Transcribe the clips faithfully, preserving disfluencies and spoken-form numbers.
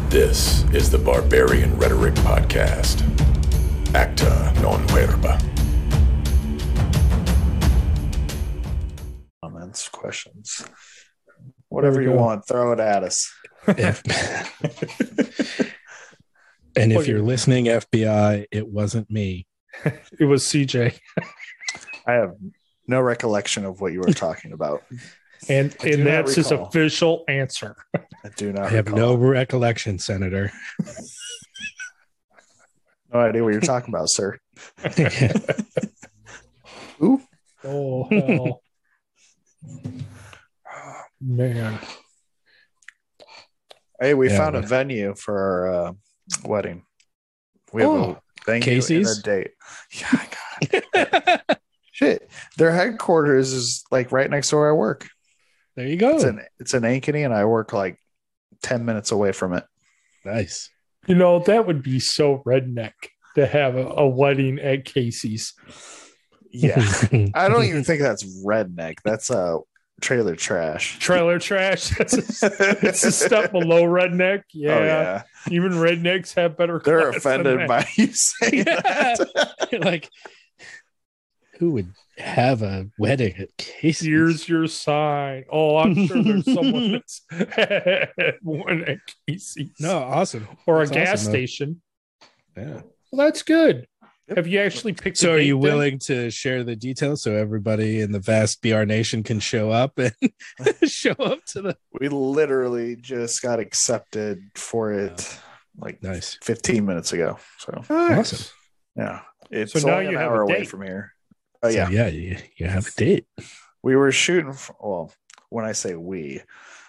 This is the Barbarian Rhetoric Podcast. Acta non verba. Comments, questions, whatever you go. want, throw it at us. If, and if you're listening, F B I, it wasn't me. It was C J. I have no recollection of what you were talking about. And and that's his official answer. I do not I have recall. no recollection, Senator. No idea what you're talking about, sir. Ooh. Oh, hell. Oh, man. Hey, we Yeah, found but... a venue for our uh, wedding. We have oh, a venue Casey's? and a date. Yeah, God. Shit. Their headquarters is like right next to where I work. There you go. It's in it's in Ankeny, and I work like ten minutes away from it. Nice. You know, that would be so redneck to have a, a wedding at Casey's. Yeah. I don't even think that's redneck. That's a uh, trailer trash. Trailer trash. It's a, it's a step below redneck. Yeah. Oh, yeah. Even rednecks have better. They're offended by you saying Yeah. that. You're like, who would have a wedding at Casey's? Here's your sign. Oh, I'm sure there's someone that's had one at Casey's. No, awesome. Or That's a gas awesome, though. station. Yeah. Well, that's good. Yep. Have you actually picked So a are date you then? willing to share the details so everybody in the vast B R Nation can show up and show up to the We literally just got accepted for it like nice fifteen minutes ago. So Nice. Awesome. yeah. It's So now only an you have hour a away date. from here. Oh So, yeah. yeah, you, you have a date. We were shooting for, well, when I say we,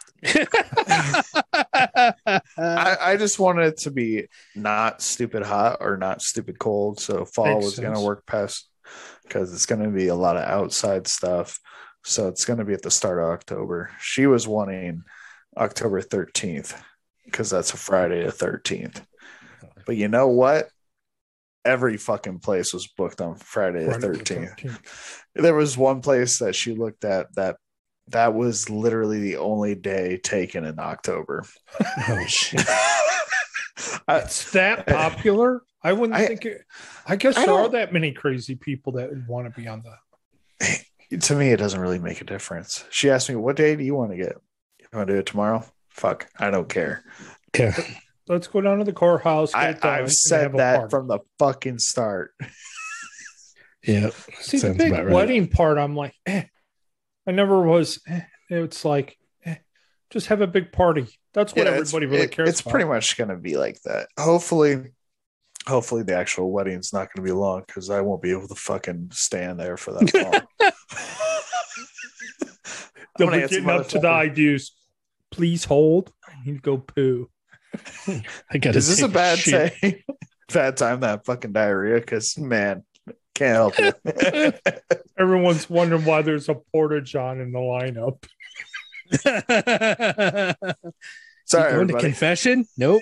I, I just wanted it to be not stupid hot or not stupid cold. So fall Makes was going to sense. work past because it's going to be a lot of outside stuff. So it's going to be at the start of October. She was wanting October thirteenth because that's a Friday the thirteenth. But you know what? Every fucking place was booked on Friday the Friday the thirteenth. thirteenth. There was one place that she looked at that that was literally the only day taken in October. Oh shit. I, It's that popular? I wouldn't I- think it. I guess I there are don't- that many crazy people that would want to be on the. to me, it doesn't really make a difference. She asked me, "What day do you want to get? You want to do it tomorrow?" Fuck, I don't care. Yeah. Let's go down to the courthouse. Get I, it done, I've and said have a that party. from the fucking start. Yeah. See, the Sounds big about right. wedding part, I'm like, eh. I never was. Eh. It's like, eh. Just have a big party. That's what Yeah, it's- everybody really it- cares It's about. pretty much going to be like that. Hopefully, hopefully the actual wedding's not going to be long because I won't be able to fucking stand there for that long. They'll I'm be gonna getting answer up to the motherfucker. I do's. Please hold. I need to go poo. I gotta Is this a take bad shit. say? Bad time that fucking diarrhea? Because man, can't help it. Everyone's wondering why there's a porta john in the lineup. Sorry, Going to everybody. confession? Nope.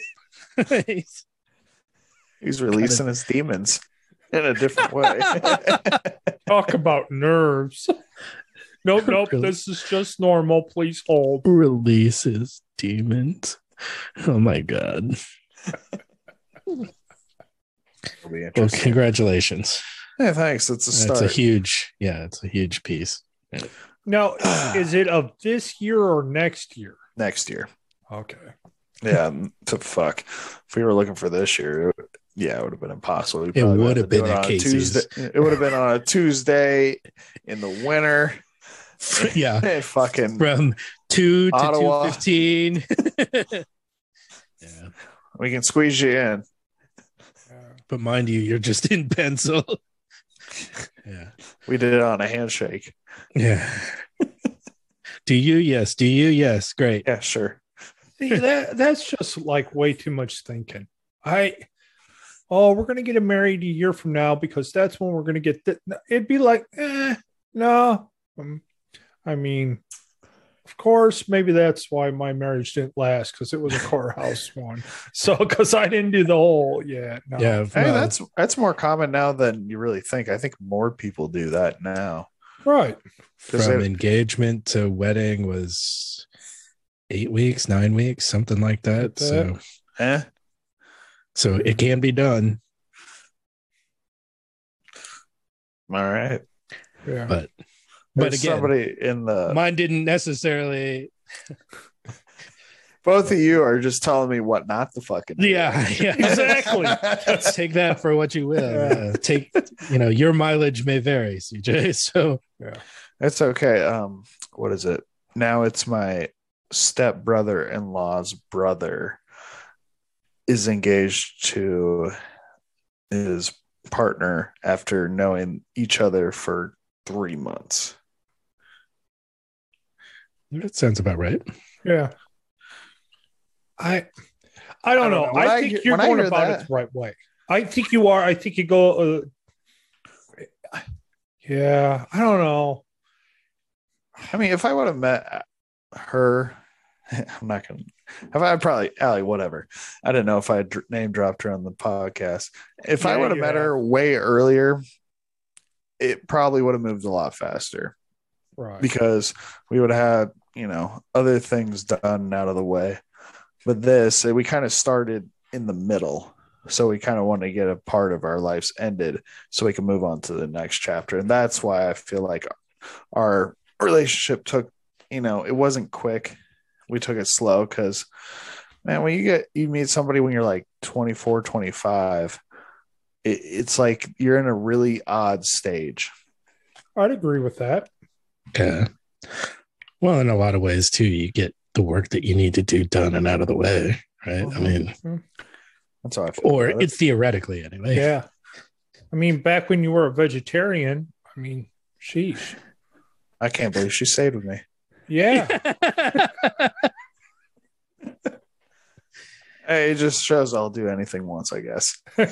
He's releasing his demons in a different way. Talk about nerves. Nope, nope. Really? This is just normal. Please hold. Releases demons. Oh my god. It'll be Well, interesting. congratulations. Yeah, thanks. It's a That's start. a huge, yeah, it's a huge piece. Now, is it of this year or next year? Next year. Okay. Yeah, to fuck. If we were looking for this year, it, yeah, it would have been impossible. We It probably would had have to do been it at on a Casey's. Tuesday. It would have been on a Tuesday in the winter. Yeah. Hey, fucking From two to Ottawa. two fifteen. Yeah. we can squeeze you in. But mind you, you're just in pencil. Yeah. We did it on a handshake. Yeah. Do you? Yes. Do you? Yes. Great. Yeah, sure. See, that that's just like way too much thinking. I oh, we're gonna get married a year from now because that's when we're gonna get. Th- It'd be like, eh, no. Um, I mean, of course, maybe that's why my marriage didn't last because it was a courthouse one. So because I didn't do the whole, yeah, no. Yeah. Hey, well, that's that's more common now than you really think. I think more people do that now. Right. Does from it- engagement to wedding was eight weeks, nine weeks, something like that. Like So Eh? So it can be done. All right. Yeah. But but There's again, somebody in the mine didn't necessarily. both of you are just telling me what not to fucking do. Yeah, yeah. Exactly. Take that for what you will. Yeah. Uh, take, you know, your mileage may vary, C J. So It's okay. Um, what is it? Now it's my step brother in law's brother is engaged to his partner after knowing each other for three months. that sounds about right. Yeah. I I don't, I don't know. know. When I I think hear- you're when I going hear about that- it the right way. I think you are. I think you go. Uh, yeah. I don't know. I mean, if I would have met her, I'm not going to. Have I probably, Allie, whatever. I didn't know if I dr- name dropped her on the podcast. If I Yeah, would have you met have. her way earlier, it probably would have moved a lot faster Right. because we would have had, you know, other things done and out of the way. But this, we kind of started in the middle. So we kind of want to get a part of our lives ended so we can move on to the next chapter. And that's why I feel like our relationship took, you know, it wasn't quick. We took it slow because, man, when you get, you meet somebody when you're like twenty-four, twenty-five, it, it's like you're in a really odd stage. I'd agree with that. Yeah. Well, in a lot of ways too, you get the work that you need to do done and out of the way, right? I mean, That's how I feel. or about it. it's theoretically anyway. Yeah. I mean, back when you were a vegetarian, I mean, sheesh. I can't believe she stayed with me. Yeah. Hey, it just shows I'll do anything once, I guess.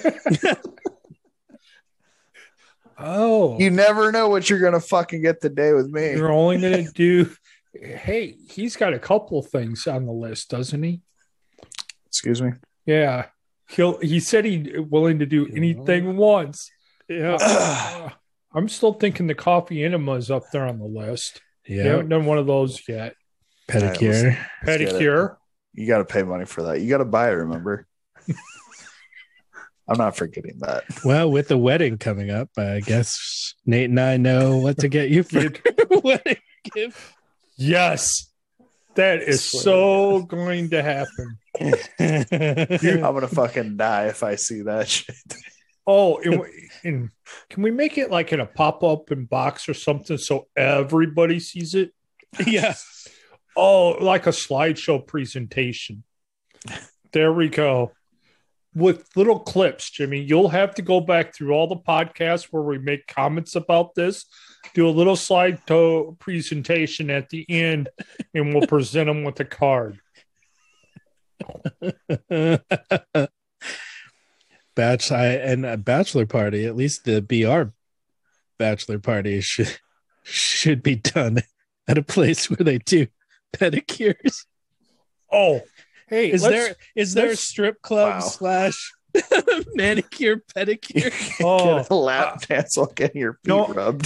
Oh. You never know what you're gonna fucking get today with me. You're only going to do. Hey, he's got a couple of things on the list, doesn't he? Excuse me. Yeah. He'll, he said he's willing to do anything once. Yeah. Uh, I'm still thinking the coffee enema is up there on the list. You Yeah. haven't done one of those yet. Pedicure. Let's get it. Pedicure. You got to pay money for that. You got to buy it. Remember? I'm not forgetting that. Well, with the wedding coming up, I guess Nate and I know what to get you for wedding gift. Yes. That is so going to happen. I'm gonna fucking die if I see that shit. Oh, and, and can we make it like in a pop up in box or something so everybody sees it? Yeah. Oh, like a slideshow presentation. There we go. With little clips, Jimmy. You'll have to go back through all the podcasts where we make comments about this, do a little slideshow presentation at the end, and we'll present them with a card. Batch I, and a bachelor party, at least the B R bachelor party should should be done at a place where they do pedicures. Oh, hey, Is let's- there is there a let's- strip club Wow. slash manicure pedicure? Oh, Get a lap dance while getting your feet no. rubbed.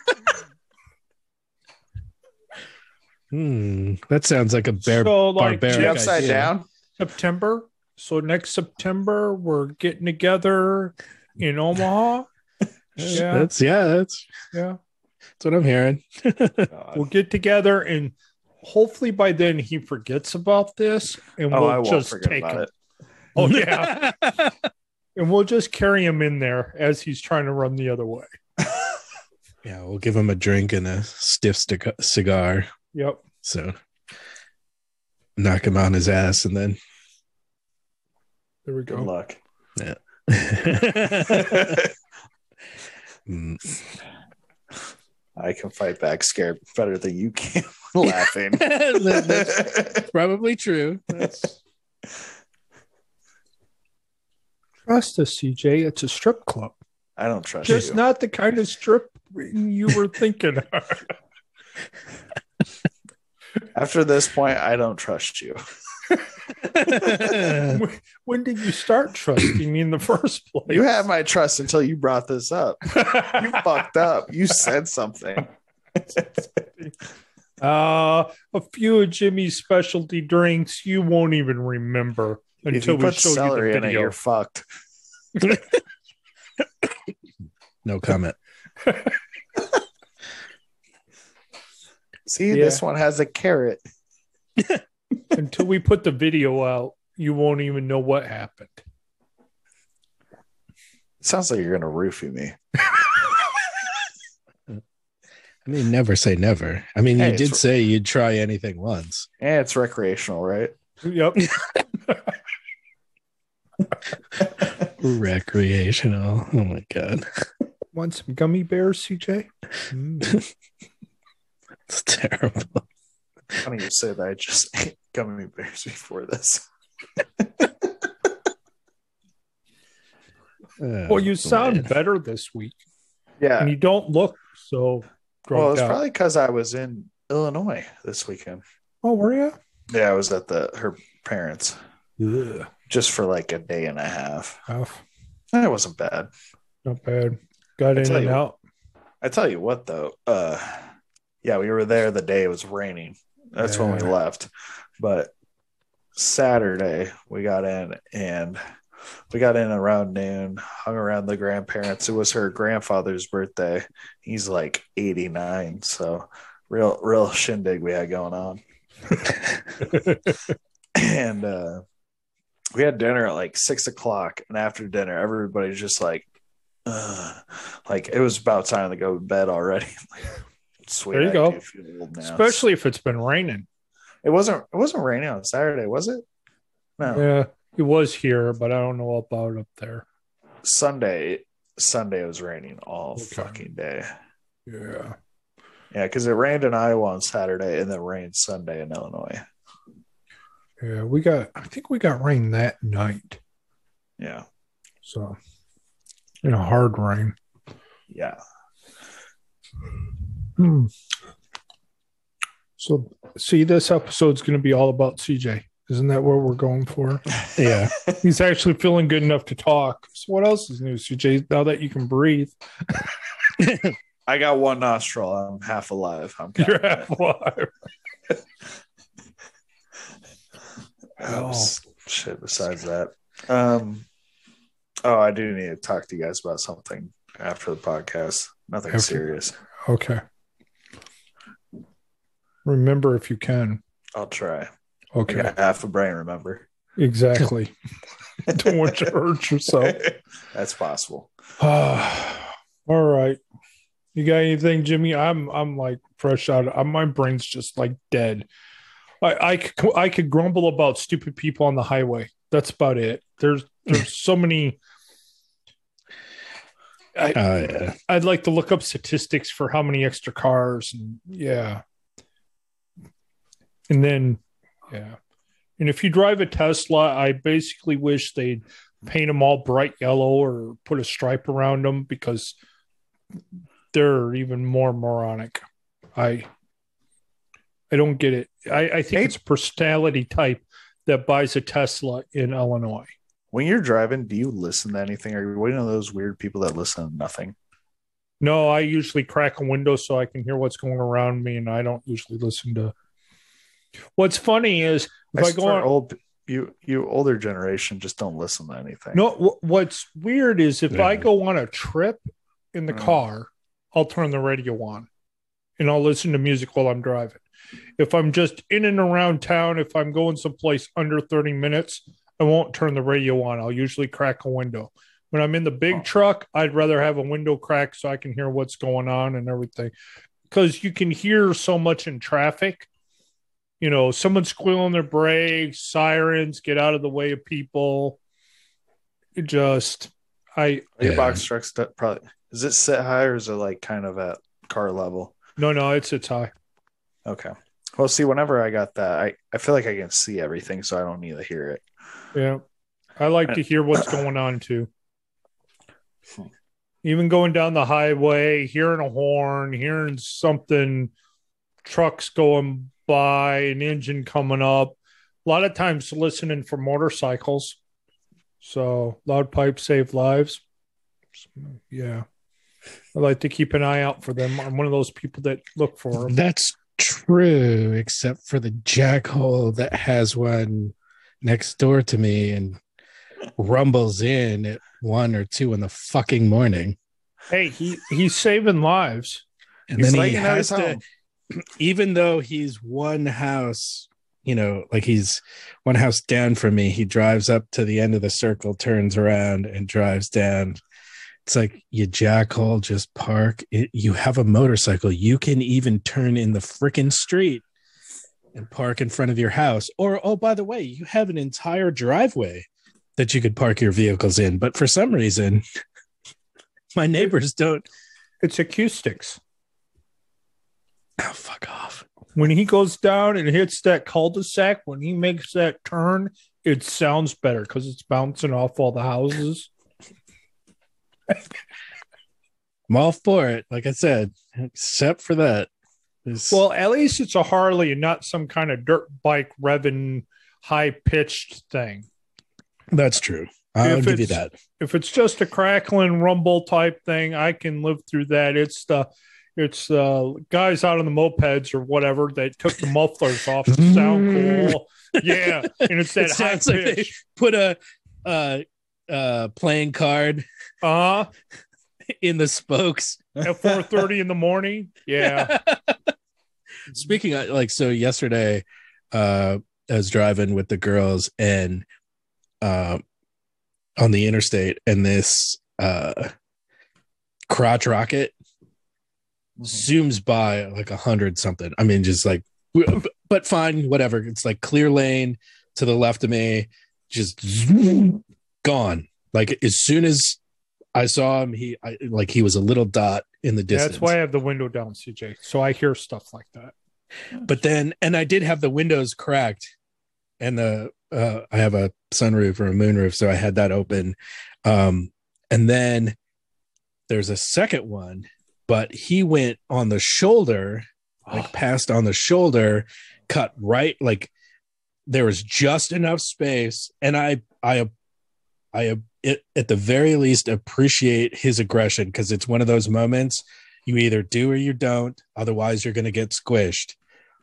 Hmm, that sounds like a bare So, like, barbaric She upside idea. down. September. So next September, we're getting together in Omaha. Yeah, That's yeah, that's yeah. that's what I'm hearing. We'll get together, and hopefully by then he forgets about this, and Oh, we'll I won't just forget take about him. it. Oh yeah, and we'll just carry him in there as he's trying to run the other way. Yeah, we'll give him a drink and a stiff sti- cigar. Yep. So knock him on his ass and then There we Good go. luck. Mm. I can fight back scared better than you can laughing. That- that's probably true. That's Trust us, C J. It's a strip club. I don't trust Just you. not the kind of strip you were thinking. After this point, I don't trust you. when, when did you start trusting me in the first place? You had my trust until you brought this up. You fucked up. You said something. Uh, a few of Jimmy's specialty drinks you won't even remember. If until you we put show you the celery in it, video. you're fucked. No comment. See, Yeah. this one has a carrot. Until we put the video out, you won't even know what happened. It sounds like you're gonna roofie me. I mean, never say never. I mean, Hey, you did it's- say you'd try anything once. Yeah, it's recreational, right? Yep. Recreational. Oh my god, Want some gummy bears, C J? Mm. it's terrible. Funny you say that. I just ate gummy bears before this. Oh, Well, you sound man. better this week, Yeah. and you don't look so Well, drugged it's out. probably because I was in Illinois this weekend. Oh, were you? Yeah, I was at the her parents Ugh. just for like a day and a half. Tough. It wasn't bad. Not bad. Got I in tell and you- out. I tell you what, though. Uh, yeah, we were there the day it was raining. That's when we Yeah. left. But Saturday we got in, and we got in around noon. Hung around the grandparents. It was her grandfather's birthday. He's like eighty-nine, so real, real shindig we had going on. And uh, we had dinner at like six o'clock, and after dinner, everybody's just like, uh, like it was about time to go to bed already. Sweet, There you I go. do feel old now. Especially if it's been raining. it wasn't. It wasn't raining on Saturday, was it? No, Yeah, it was here, but I don't know about up there. Sunday. Sunday it was raining all Okay. fucking day. Yeah. Yeah, because it rained in Iowa on Saturday, and then rained Sunday in Illinois. Yeah, we got, I think we got rain that night. Yeah, So, in a hard rain. yeah. Hmm. So, see, this episode's going to be all about C J. Isn't that what we're going for? Yeah. He's actually feeling good enough to talk. So, what else is new, C J? Now that you can breathe, I got one nostril. I'm half alive. I'm you're counting it. half alive. Oh, Oh. s- shit. Besides that, um, oh, I do need to talk to you guys about something after the podcast. Nothing After- serious. Okay. Remember if you can. I'll try. I Okay. got half a brain. Remember, Exactly. Don't want you to hurt yourself. that's possible. All right. You got anything, Jimmy? I'm I'm like fresh out. Of, my brain's just like dead. I I could, I could grumble about stupid people on the highway. That's about it. There's there's so many. I, Oh yeah. I'd like to look up statistics for how many extra cars and yeah. And then yeah. And if you drive a Tesla, I basically wish they'd paint them all bright yellow or put a stripe around them because they're even more moronic. I I don't get it. I, I think it's a personality type that buys a Tesla in Illinois. When you're driving, do you listen to anything? Are you one of those weird people that listen to nothing? No, I usually crack a window so I can hear what's going around me, and I don't usually listen to. What's funny is if I, I, go swear on. old you you older generation just don't listen to anything. No, wh- what's weird is if I Yeah. go on a trip in the Mm. car, I'll turn the radio on and I'll listen to music while I'm driving. If I'm just in and around town, if I'm going someplace under thirty minutes, I won't turn the radio on. I'll usually crack a window. When I'm in the big Oh. truck, I'd rather have a window cracked so I can hear what's going on and everything. Because you can hear so much in traffic. You know, someone squealing their brakes, sirens, get out of the way of people. It just, I, Your Yeah. box truck's that probably is it sit high or is it like kind of at car level? no, no, it's, it's high. Okay. Well, see, whenever I got that, I, I feel like I can see everything, so I don't need to hear it. Yeah. I like to hear what's going on too. Even going down the highway, hearing a horn, hearing something, trucks going by, an engine coming up. A lot of times listening for motorcycles. So loud pipes save lives. Yeah. I like to keep an eye out for them. I'm one of those people that look for them. That's true, except for the jackhole that has one next door to me and rumbles in at one or two in the fucking morning. Hey, he he's saving lives. And He's then letting he you know has he's to, home. even though he's one house, you know, like he's one house down from me, he drives up to the end of the circle, turns around and drives down. It's like, you jackhole, just park. It, you have a motorcycle. You can even turn in the freaking street and park in front of your house. Or, oh, by the way, you have an entire driveway that you could park your vehicles in. But for some reason, my neighbors don't. It's acoustics. Oh, fuck off. When he goes down and hits that cul-de-sac, when he makes that turn, it sounds better because it's bouncing off all the houses. I'm all for it, like I said, except for that. It's, Well, at least it's a Harley and not some kind of dirt bike revving high-pitched thing. that's true. I'll If give you it's- that. If it's just a crackling rumble type thing, I can live through that. It's the it's the guys out on the mopeds or whatever that took the mufflers off to sound cool. Yeah, and it's that It high sounds like they pitch. put a uh, uh, playing card Uh in the spokes. at four thirty in the morning. Yeah. Speaking of, like, so yesterday, uh, I was driving with the girls and uh, on the interstate, and this uh, crotch rocket zooms by like a hundred something. I mean, just like, but fine, whatever. It's like clear lane to the left of me, just zoom, gone. Like as soon as I saw him, he I, like he was a little dot in the distance. That's why I have the window down, C J. So I hear stuff like that. But then, and I did have the windows cracked, and the uh, I have a sunroof or a moonroof, so I had that open. Um, and then there's a second one, but he went on the shoulder, like Oh. passed on the shoulder, cut right, like there was just enough space, and I, I, I, it, at the very least, appreciate his aggression because it's one of those moments you either do or you don't, otherwise you're going to get squished.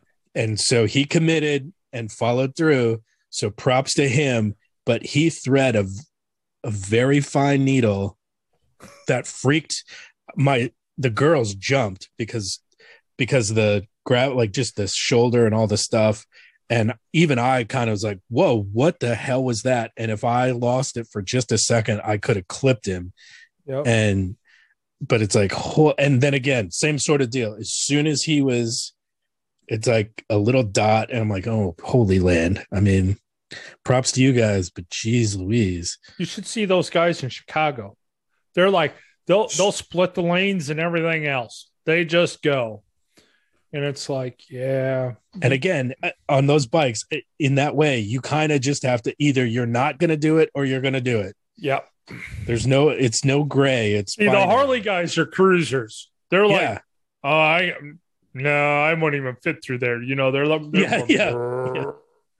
And so he committed and followed through. So props to him, but he thread a, a very fine needle that freaked my, the girls jumped because, because the grab, like just the shoulder and all the stuff. And even I kind of was like, whoa, what the hell was that? And if I lost it for just a second, I could have clipped him. Yep. And, but it's like, ho- and then again, same sort of deal. As soon as he was, it's like a little dot, and I'm like, oh, holy land. I mean, props to you guys, but geez Louise. You should see those guys in Chicago. They're like they'll they'll split the lanes and everything else. They just go. And it's like, yeah. And again, on those bikes, in that way, you kind of just have to either you're not going to do it or you're going to do it. Yep. There's no, it's no gray. It's See, the binary. Harley guys are cruisers. They're like, Yeah. oh, I no, I won't even fit through there. You know, they're like, they're Yeah, yeah, yeah.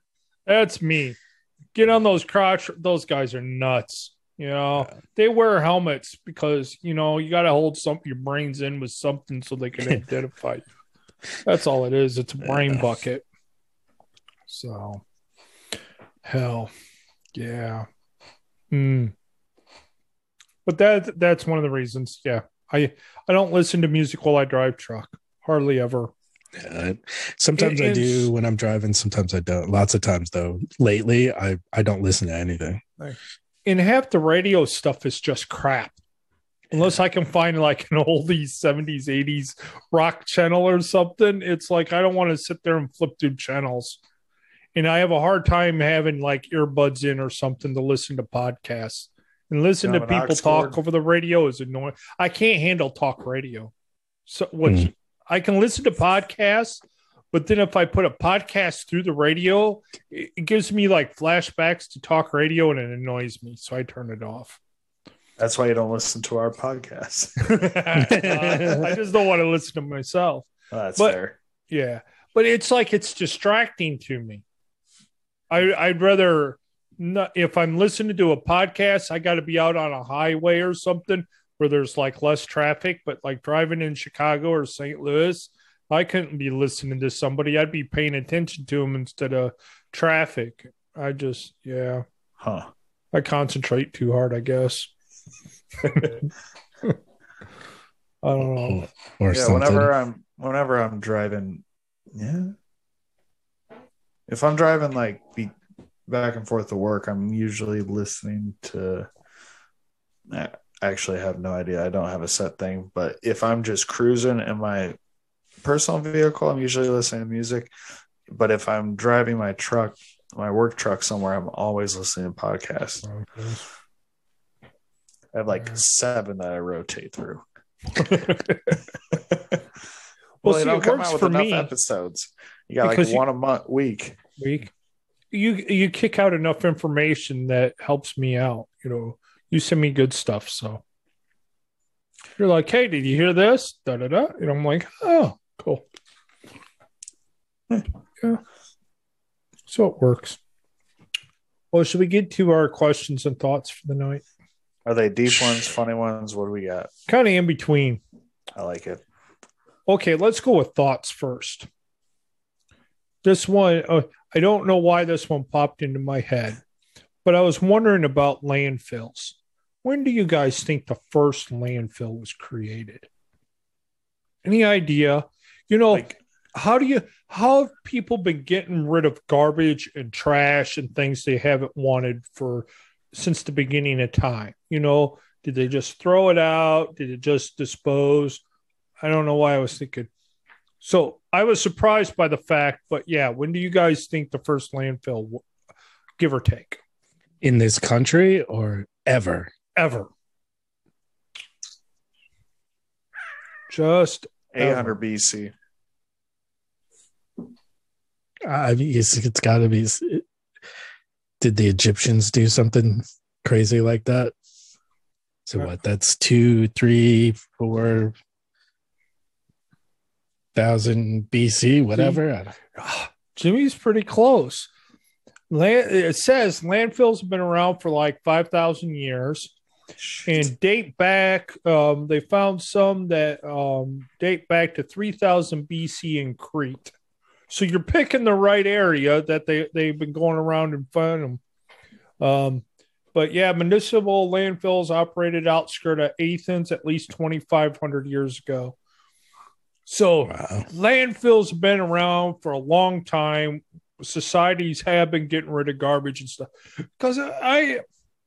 That's me. Get on those crotch. Those guys are nuts. You know, Yeah. they wear helmets because, you know, you got to hold some your brains in with something so they can identify you. That's all it is. It's a brain Yeah. bucket. So, hell, yeah. Mm. But that that's one of the reasons. Yeah, I I don't listen to music while I drive truck. Hardly ever. Yeah. Sometimes It- I it's- do when I'm driving. Sometimes I don't. Lots of times, though, lately, I, I don't listen to anything. And half the radio stuff is just crap. Unless I can find like an oldies, seventies, eighties rock channel or something. It's like I don't want to sit there and flip through channels. And I have a hard time having like earbuds in or something to listen to podcasts. And listen You to have an people aux talk cord? over the radio is annoying. I can't handle talk radio. So what Hmm. I can listen to podcasts, but then if I put a podcast through the radio, it, it gives me like flashbacks to talk radio and it annoys me. So I turn it off. That's why you don't listen to our podcast. Uh, I just don't want to listen to myself. Oh, that's But- fair. Yeah, but it's like it's distracting to me. I I'd rather not, if I'm listening to a podcast, I got to be out on a highway or something where there's like less traffic. But like driving in Chicago or Saint Louis, I couldn't be listening to somebody. I'd be paying attention to them instead of traffic. I just, yeah, Huh. I concentrate too hard, I guess. I don't know. Or Yeah, something. whenever I'm whenever I'm driving, yeah. If I'm driving like be back and forth to work, I'm usually listening to. I actually have no idea. I don't have a set thing, but if I'm just cruising in my personal vehicle, I'm usually listening to music. But if I'm driving my truck, my work truck somewhere, I'm always listening to podcasts. I have like seven that I rotate through. Well, well, they see, don't it come works out with for enough me episodes. You got because like you- one a month week. week. You you kick out enough information that helps me out. You know, you send me good stuff, so you're like, "Hey, did you hear this?" Da da da, and I'm like, "Oh, cool." Yeah, so it works. Well, should we get to our questions and thoughts for the night? Are they deep ones, funny ones? What do we got? Kind of in between. I like it. Okay, let's go with thoughts first. This one, uh, I don't know why this one popped into my head, but I was wondering about landfills. When do you guys think the first landfill was created? Any idea? You know, Like, how do you how have people been getting rid of garbage and trash and things they haven't wanted for since the beginning of time? You know, did they just throw it out? Did it just dispose? I don't know why I was thinking. So I was surprised by the fact, but yeah, when do you guys think the first landfill, give or take, In this country or ever? ever? Just eight hundred B C. I mean, it's, it's got to be. Did the Egyptians do something crazy like that? So what? That's two, three, four thousand B C, whatever. I don't- Jimmy's pretty close. Land, it says landfills have been around for like five thousand years and date back. Um, they found some that um, date back to three thousand B C in Crete. So you're picking the right area that they, they've been going around and finding them. Um, but yeah, municipal landfills operated outskirt of Athens at least twenty-five hundred years ago. So Wow. landfills have been around for a long time. Societies have been getting rid of garbage and stuff. Because I,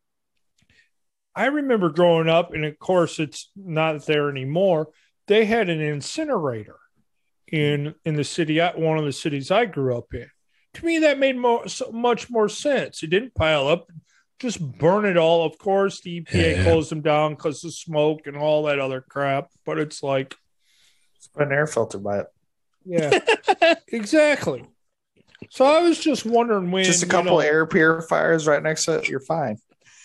I remember growing up, and of course it's not there anymore. They had an incinerator in in the city, one of the cities I grew up in. To me, that made more, so much more sense. It didn't pile up, just burn it all. Of course, the E P A Yeah. closed them down because of smoke and all that other crap. But it's like, Put an air filter by it. yeah, exactly. So I was just wondering when Just a you couple know, air purifiers right next to it. You're fine.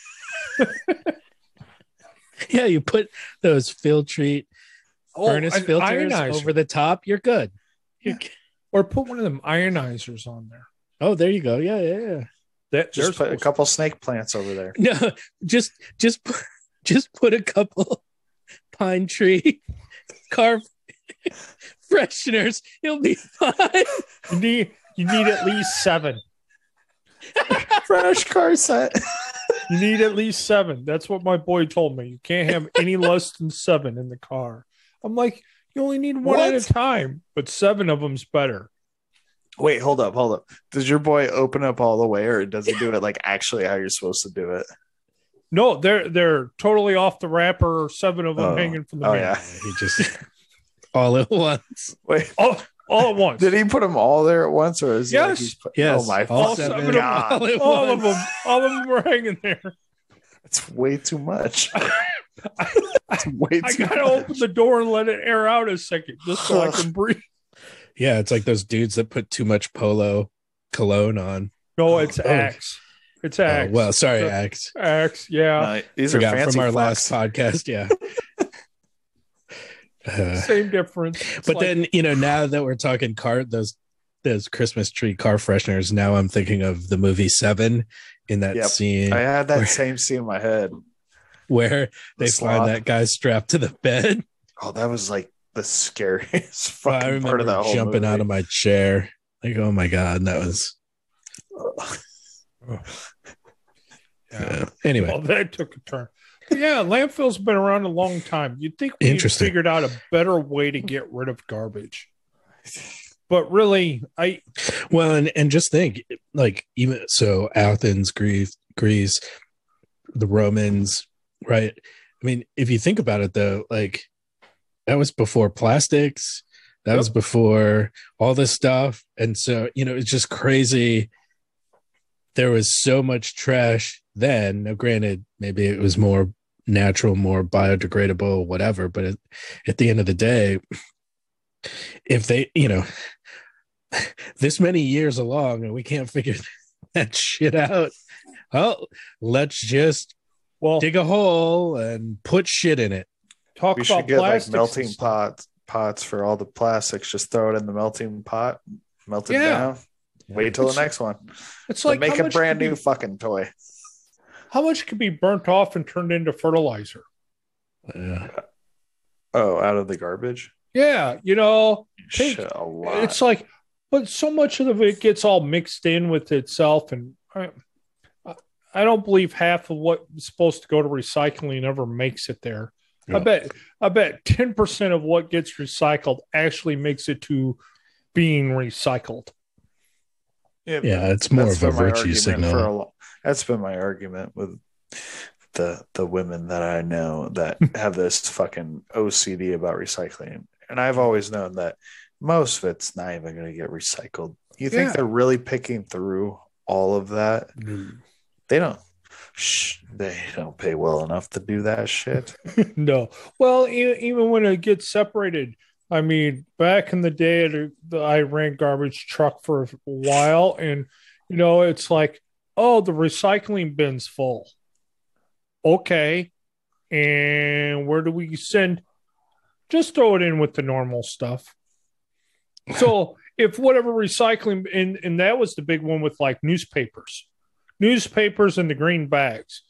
Yeah, you put those filtrate oh, furnace an filters ionizer. over the top. You're good. You're Yeah. or put one of them ionizers on there. Oh, there you go. Yeah, yeah, yeah. That Just they're put a supposed- couple snake plants over there. No, just just put- just put a couple pine tree car fresheners. It'll be fine. You need you need at least seven. Fresh car set. You need at least seven. That's what my boy told me. You can't have any less than seven in the car. I'm like, you only need one What? at a time, but seven of them's better. Wait, hold up, hold up. Does your boy open up all the way, or does he do it like actually how you're supposed to do it? No, they're they're totally off the wrapper. Seven of them Oh. hanging from the Oh mirror. yeah. He just all at once. Wait, all, all at once. did he put them all there at once, or is he like Yes. he's put, Yes, oh my all all seven seven of God. all at all of once. them, all of them were hanging there. It's way too much. It's way I too gotta much. open the door and let it air out a second, just so I can breathe. Yeah, it's like those dudes that put too much polo cologne on. No, it's Oh. Axe. It's Oh, Axe. well, sorry, So- Axe. Axe. Yeah, Uh, these are Forgot fancy from our fucks. last podcast. Yeah. Uh, same difference. It's but like- then you know, now that we're talking car, those those Christmas tree car fresheners. Now I'm thinking of the movie Seven in that Yep. scene I had that Where- same scene in my head. where The they sloth. find that guy strapped to the bed. Oh, that was like the scariest Well, I fucking remember part of that whole jumping movie. out of my chair, like, oh my god, that was Yeah. Yeah. Anyway, Well, that took a turn. But yeah, landfills been around a long time. You'd think we Interesting. figured out a better way to get rid of garbage. But really, I well, and, and just think, like, even so, Athens, Greece, Greece, the Romans, right? I mean, if you think about it, though, like, that was before plastics, that Yep. was before all this stuff. And so, you know, it's just crazy. There was so much trash then. Now, granted, maybe it was more natural, more biodegradable, whatever. But at, at the end of the day, if they, you know, this many years along and we can't figure that shit out, well, let's just well dig a hole and put shit in it. talk We about should get like plastics. melting and stuff. pots pots for all the plastics. Just throw it in the melting pot, melt it Yeah. down. Wait till It's- the next one. It's Like like make how a much brand could be- new fucking toy. How much could be burnt off and turned into fertilizer? Yeah. Oh, out of the garbage? Yeah, you know, Take- Shit, a lot. it's like, but so much of it gets all mixed in with itself, and I, I don't believe half of what's supposed to go to recycling ever makes it there. I Yeah. bet, I bet ten percent of what gets recycled actually makes it to being recycled. Yeah, Yeah, it's more that's of a been my virtue argument signal. for a lo- That's been my argument with the the women that I know that have this fucking O C D about recycling, and I've always known that most of it's not even going to get recycled. You think Yeah. they're really picking through all of that? They don't. Shh, they don't pay well enough to do that shit. No. Well, e- even when it gets separated, I mean, back in the day, the- the- I ran garbage truck for a while, and you know, it's like, oh, the recycling bin's full. Okay, and where do we send? Just throw it in with the normal stuff. So if whatever recycling, and and that was the big one with like newspapers, newspapers in the green bags.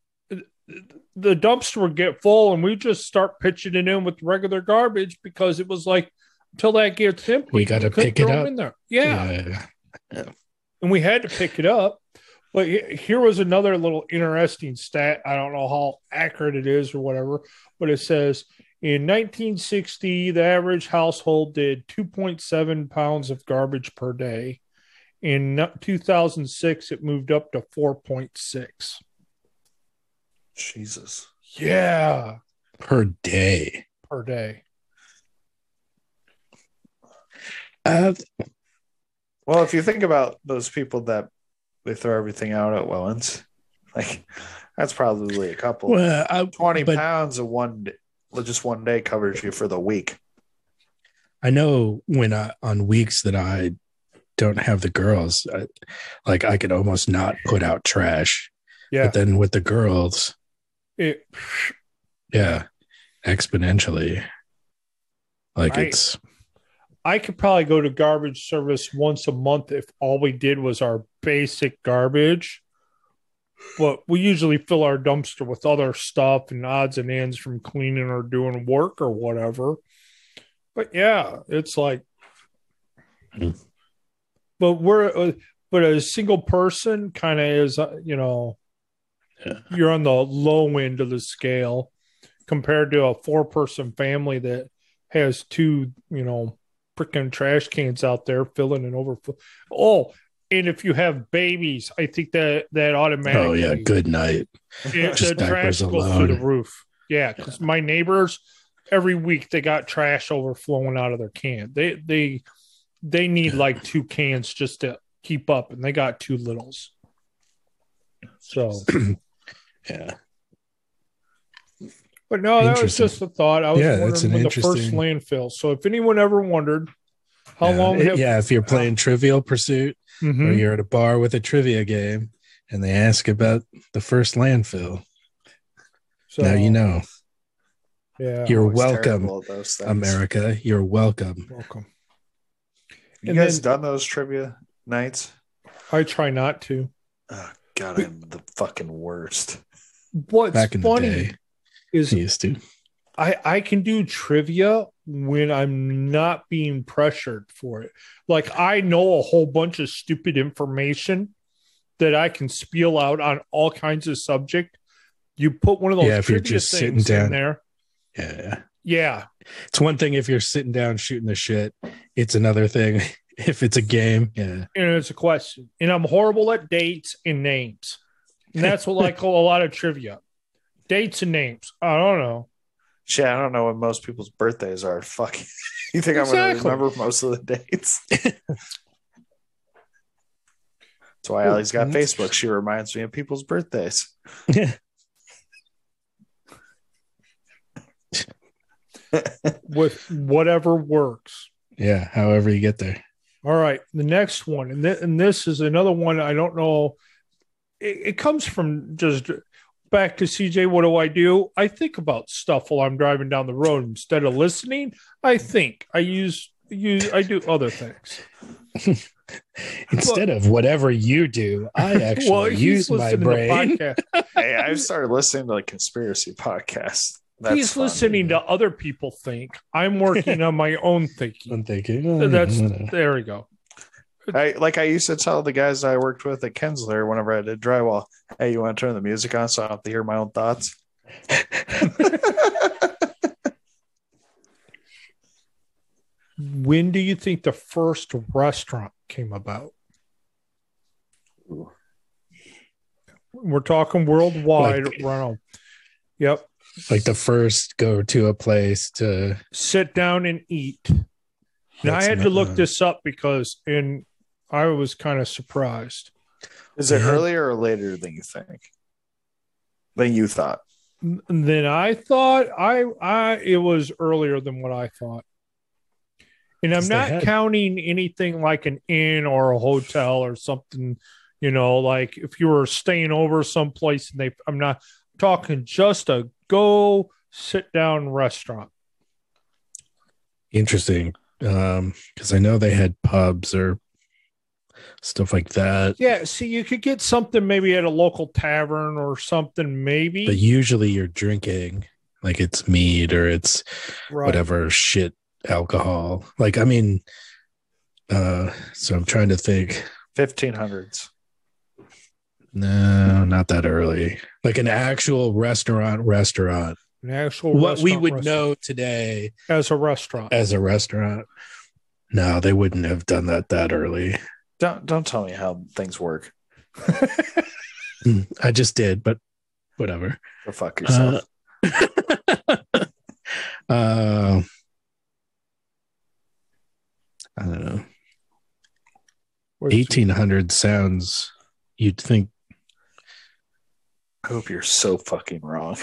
The dumpster would get full, and we just start pitching it in with regular garbage because it was like until that gets empty, We gotta couldn't pick it throw 'em up. in there. Yeah. Yeah. And we had to pick it up. But he- here was another little interesting stat. I don't know how accurate it is or whatever, but it says in nineteen sixty, the average household did two point seven pounds of garbage per day. In two thousand six, it moved up to four point six. Jesus. Yeah, Per day. per day. Uh, Well, if you think about those people that they throw everything out at once, like that's probably a couple. well, I, Twenty but- pounds of one, d- just one day covers you for the week. I know when I on weeks that I don't have the girls, I, like I could almost not put out trash. Yeah. But then with the girls, It, yeah, exponentially. Like I- it's I could probably go to garbage service once a month if all we did was our basic garbage. But we usually fill our dumpster with other stuff and odds and ends from cleaning or doing work or whatever. But yeah, it's like, Mhm. but we're, uh, but a single person kind of is, uh, you know, Yeah. you're on the low end of the scale compared to a four person family that has two, you know, freaking trash cans out there filling and overflow. Oh, and if you have babies, I think that that automatically. oh yeah, good night. it- Just the trash diapers goes alone. through the roof. Yeah, because my neighbors every week they got trash overflowing out of their can. They they they need like two cans just to keep up, and they got two littles. So, Yeah. but no, that was Interesting. just a thought. I was Yeah, wondering that's an when the first interesting- landfill. So, if anyone ever wondered how yeah. long, It- have, yeah, if you're playing Trivial Pursuit Mhm. or you're at a bar with a trivia game and they ask about the first landfill, So, now you know. Yeah, You're Always welcome, terrible at those things. America. You're welcome. welcome. You And guys then- done those trivia nights? I try not to. Oh, God, I'm the fucking worst. What's Back in funny the day, is I used to. I, I can do trivia when I'm not being pressured for it. Like I know a whole bunch of stupid information, that I can spiel out on all kinds of subject. You put one of those Yeah, if you're trivia just sitting things down. in there. Yeah. Yeah. It's one thing if you're sitting down shooting the shit. It's another thing if it's a game. Yeah. And it's a question. And I'm horrible at dates and names. And that's what like a lot of trivia. Dates and names. I don't know. Shit, I don't know when most people's birthdays are. Fuck. You think Exactly. I'm going to remember most of the dates? That's why Allie's got Facebook. She reminds me of people's birthdays. Yeah. With whatever works. Yeah. However you get there. All right. The next one. And, th- and this is another one I don't know. It, it comes from just back to C J. What do I do? I think about stuff while I'm driving down the road. Instead of listening, I think. I use, use I do other things. Instead of whatever you do, I actually well, he's use my listening to brain. podcasts. Hey, I've started listening to like conspiracy podcasts. That's He's fun. listening to other people think. I'm working on my own thinking. I'm thinking, oh, That's no, no. there we go. I like I used to tell the guys I worked with at Kensler whenever I did drywall, hey, you want to turn the music on so I don't have to hear my own thoughts? When do you think the first restaurant came about? Ooh. We're talking worldwide. Like- Ronald. Yep. Like the first go to a place to. Sit down and eat. Now I That's had to not- look this up because in I was kind of surprised. Is it Yeah. earlier or later than you think? Than you thought? N- Then I thought I I it was earlier than what I thought. And I'm 'Cause they not had- counting anything like an inn or a hotel or something, you know, like if you were staying over someplace and they I'm not talking just a go sit down restaurant. Interesting. Um, because I know they had pubs or stuff like that. Yeah, see, you could get something maybe at a local tavern or something, maybe. But usually you're drinking like it's mead or it's Right. whatever shit alcohol. Like, I mean, uh, so I'm trying to think. fifteen hundreds. No, not that early. Like an actual restaurant, restaurant. An actual What we restaurant, would restaurant. know today as a restaurant. as a restaurant. No, they wouldn't have done that that early. Don't don't tell me how things work. Mm, I just did, but whatever. Go fuck yourself. Uh, uh, I don't know. eighteen hundred sounds, you'd think. I hope you're so fucking wrong.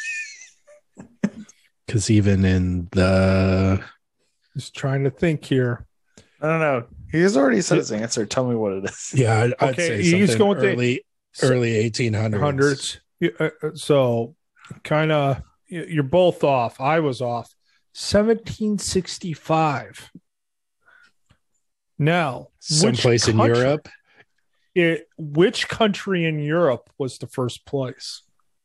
Because even in the Just trying to think here. I don't know. He's already said his answer. Tell me what it is. yeah, I'd, I'd Okay, say he's something going with the- early early eighteen hundreds. Hundreds. Yeah, uh, uh, So, kind of, you're both off. I was off. seventeen sixty-five. Now, which Someplace in country- Europe. It, which country in Europe was the first place?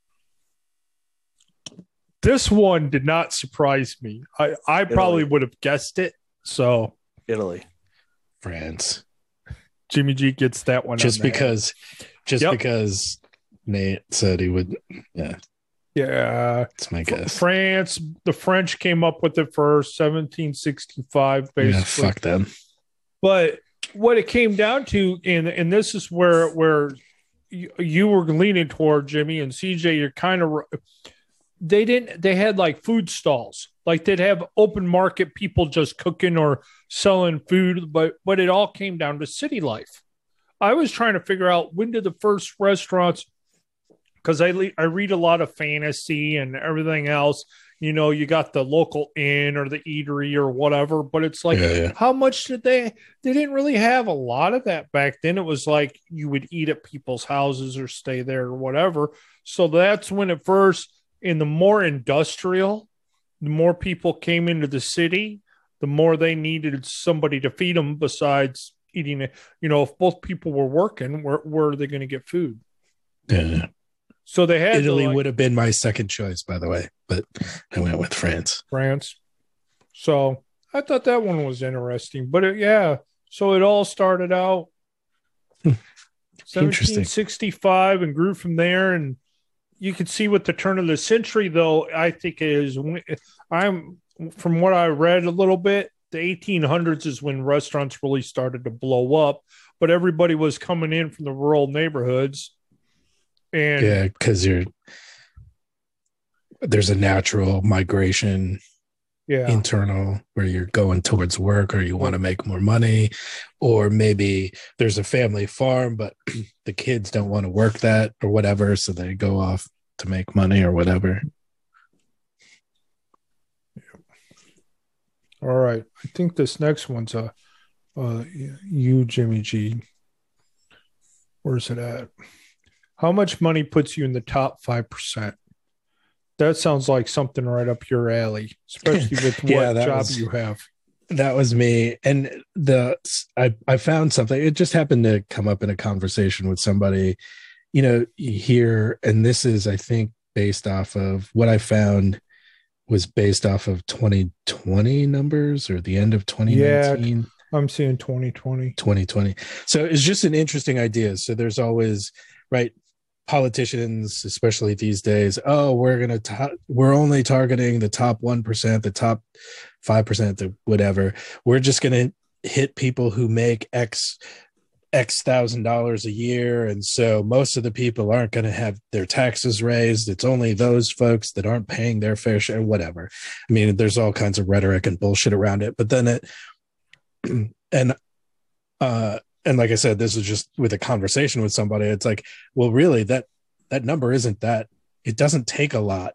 This one did not surprise me. I, I probably Italy. would have guessed it. So Italy. France. Jimmy G gets that one. Just on the head. because just Yep. because Nate said he would. Yeah, Yeah. that's my guess. France, the French came up with it first, seventeen sixty-five, Yeah, basically. fuck them. But what it came down to, and and this is where where you, you were leaning toward, Jimmy and C J, you're kind of they didn't they had like food stalls, like they'd have open market people just cooking or selling food, but but it all came down to city life. I was trying to figure out when did the first restaurants, because I le- I read a lot of fantasy and everything else. You know, you got the local inn or the eatery or whatever, but it's like, Yeah, yeah. how much did they? They didn't really have a lot of that back then. It was like you would eat at people's houses or stay there or whatever. So that's when it first, in the more industrial, the more people came into the city, the more they needed somebody to feed them besides eating it. You know, if both people were working, where, where are they going to get food? Yeah. So they had Italy to, like, would have been my second choice, by the way, but I went with France. France. So I thought that one was interesting, but it, yeah. So it all started out. Interesting. seventeen sixty-five and grew from there. And you could see with the turn of the century, though, I think is I'm from what I read a little bit, the eighteen hundreds is when restaurants really started to blow up, but everybody was coming in from the rural neighborhoods. And yeah, because you're there's a natural migration. Yeah. Internal, where you're going towards work or you want to make more money, or maybe there's a family farm, but the kids don't want to work that or whatever. So they go off to make money or whatever. All right. I think this next one's a, uh, you, Jimmy G. Where's it at? How much money puts you in the top five percent? That sounds like something right up your alley, especially with what yeah, job was, you have. That was me. And the I, I found something. It just happened to come up in a conversation with somebody, you know, here. And this is, I think, based off of what I found was based off of twenty twenty numbers or the end of twenty nineteen. Yeah, I'm seeing twenty twenty. twenty twenty. So it's just an interesting idea. So there's always, right, politicians, especially these days, oh, we're going to, we're only targeting the top one percent, the top five percent, the whatever. We're just going to hit people who make X, X thousand dollars a year. And so most of the people aren't going to have their taxes raised. It's only those folks that aren't paying their fair share, whatever. I mean, there's all kinds of rhetoric and bullshit around it, but then it, and, uh, and like I said, this was just with a conversation with somebody. It's like, well, really, that that number isn't that. It doesn't take a lot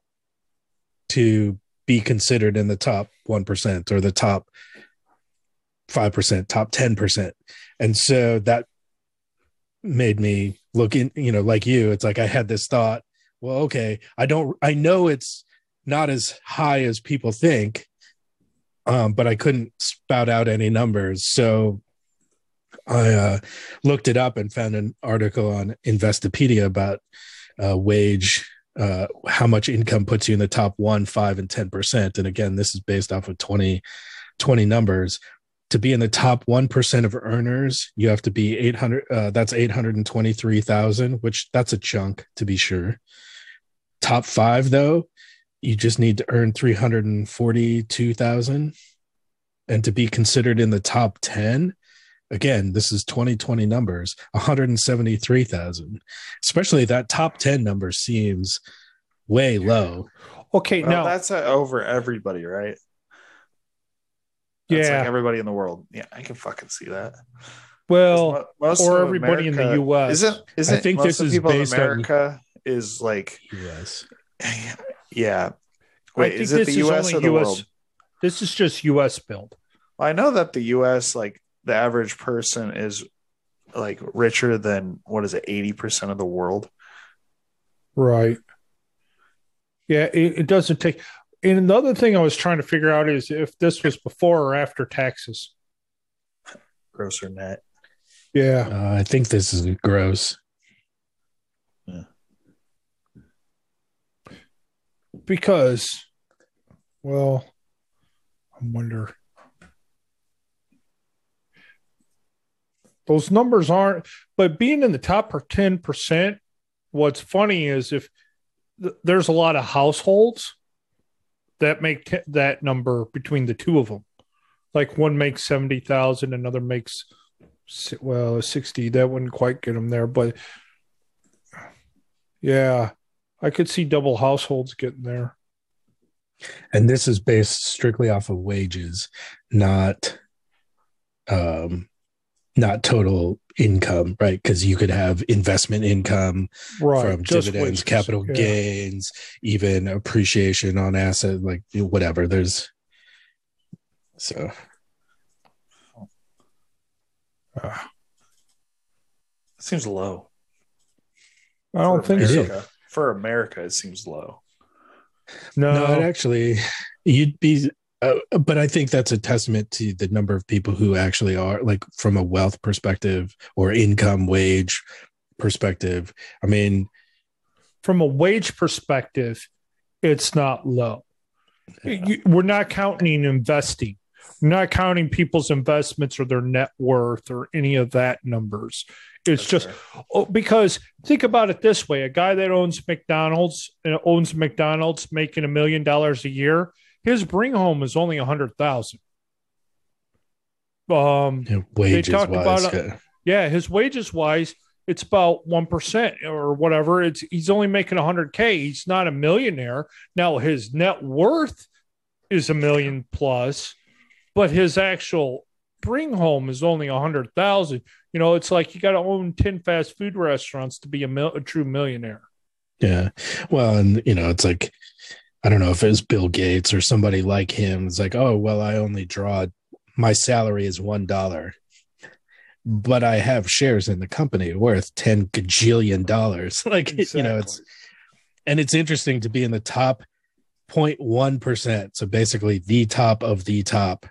to be considered in the top one percent or the top five percent, top ten percent. And so that made me look in, you know, like you, it's like I had this thought, well, okay, I don't, I know it's not as high as people think, um, but I couldn't spout out any numbers. So I uh, looked it up and found an article on Investopedia about uh, wage, uh, how much income puts you in the top one, five, and ten percent. And again, this is based off of twenty twenty numbers. To be in the top one percent of earners, you have to be eight hundred. Uh, that's eight hundred twenty-three thousand, which that's a chunk to be sure. Top five, though, you just need to earn three hundred forty-two thousand, and to be considered in the top ten. Again, this is twenty twenty numbers, one hundred seventy-three thousand. Especially that top ten number seems way low. Okay, well, now that's uh, over everybody, right? That's yeah, like everybody in the world. Yeah, I can fucking see that. Well, most or of everybody America, in the U S. Isn't, isn't I think most this of is people based in America on is like U S. Yeah. Wait, I is think it this the U S only or the U S world? This is just U S build. I know that the U S, like the average person is like richer than, what is it, eighty percent of the world? Right. Yeah, it, it doesn't take. And another thing I was trying to figure out is if this was before or after taxes. Gross or net. Yeah. Uh, I think this is gross. Yeah. Because, well, I wonder. Those numbers aren't, but being in the top ten percent, what's funny is if th- there's a lot of households that make t- that number between the two of them. Like one makes seventy thousand, another makes, well, sixty. That wouldn't quite get them there, but yeah, I could see double households getting there. And this is based strictly off of wages, not um not total income, right? Because you could have investment income Right, from just dividends, wages, capital yeah. gains, even appreciation on asset, like whatever. There's so Uh, seems low. I don't For think It so. is. America. For America, it seems low. No, no, it actually you'd be. Uh, but I think that's a testament to the number of people who actually are, like, from a wealth perspective or income wage perspective. I mean, from a wage perspective, it's not low. You- we're not counting investing. We're not counting people's investments or their net worth or any of that numbers. It's That's just fair. oh, because think about it this way: a guy that owns McDonald's uh, owns McDonald's making a million dollars a year. His bring home is only a hundred thousand. Um, Yeah, they wages talked wise. about uh, yeah. yeah, his wages wise, it's about one percent or whatever. It's he's only making a hundred k. He's not a millionaire now. His net worth is a million plus, but his actual bring home is only a hundred thousand. You know, it's like you got to own ten fast food restaurants to be a, mil- a true millionaire. Yeah. Well, and you know, it's like, I don't know if it was Bill Gates or somebody like him. It's like, oh, well, I only draw, my salary is one dollar, but I have shares in the company worth ten gajillion dollars. Like, Exactly. you know, it's, and it's interesting to be in the top zero point one percent. So basically the top of the top.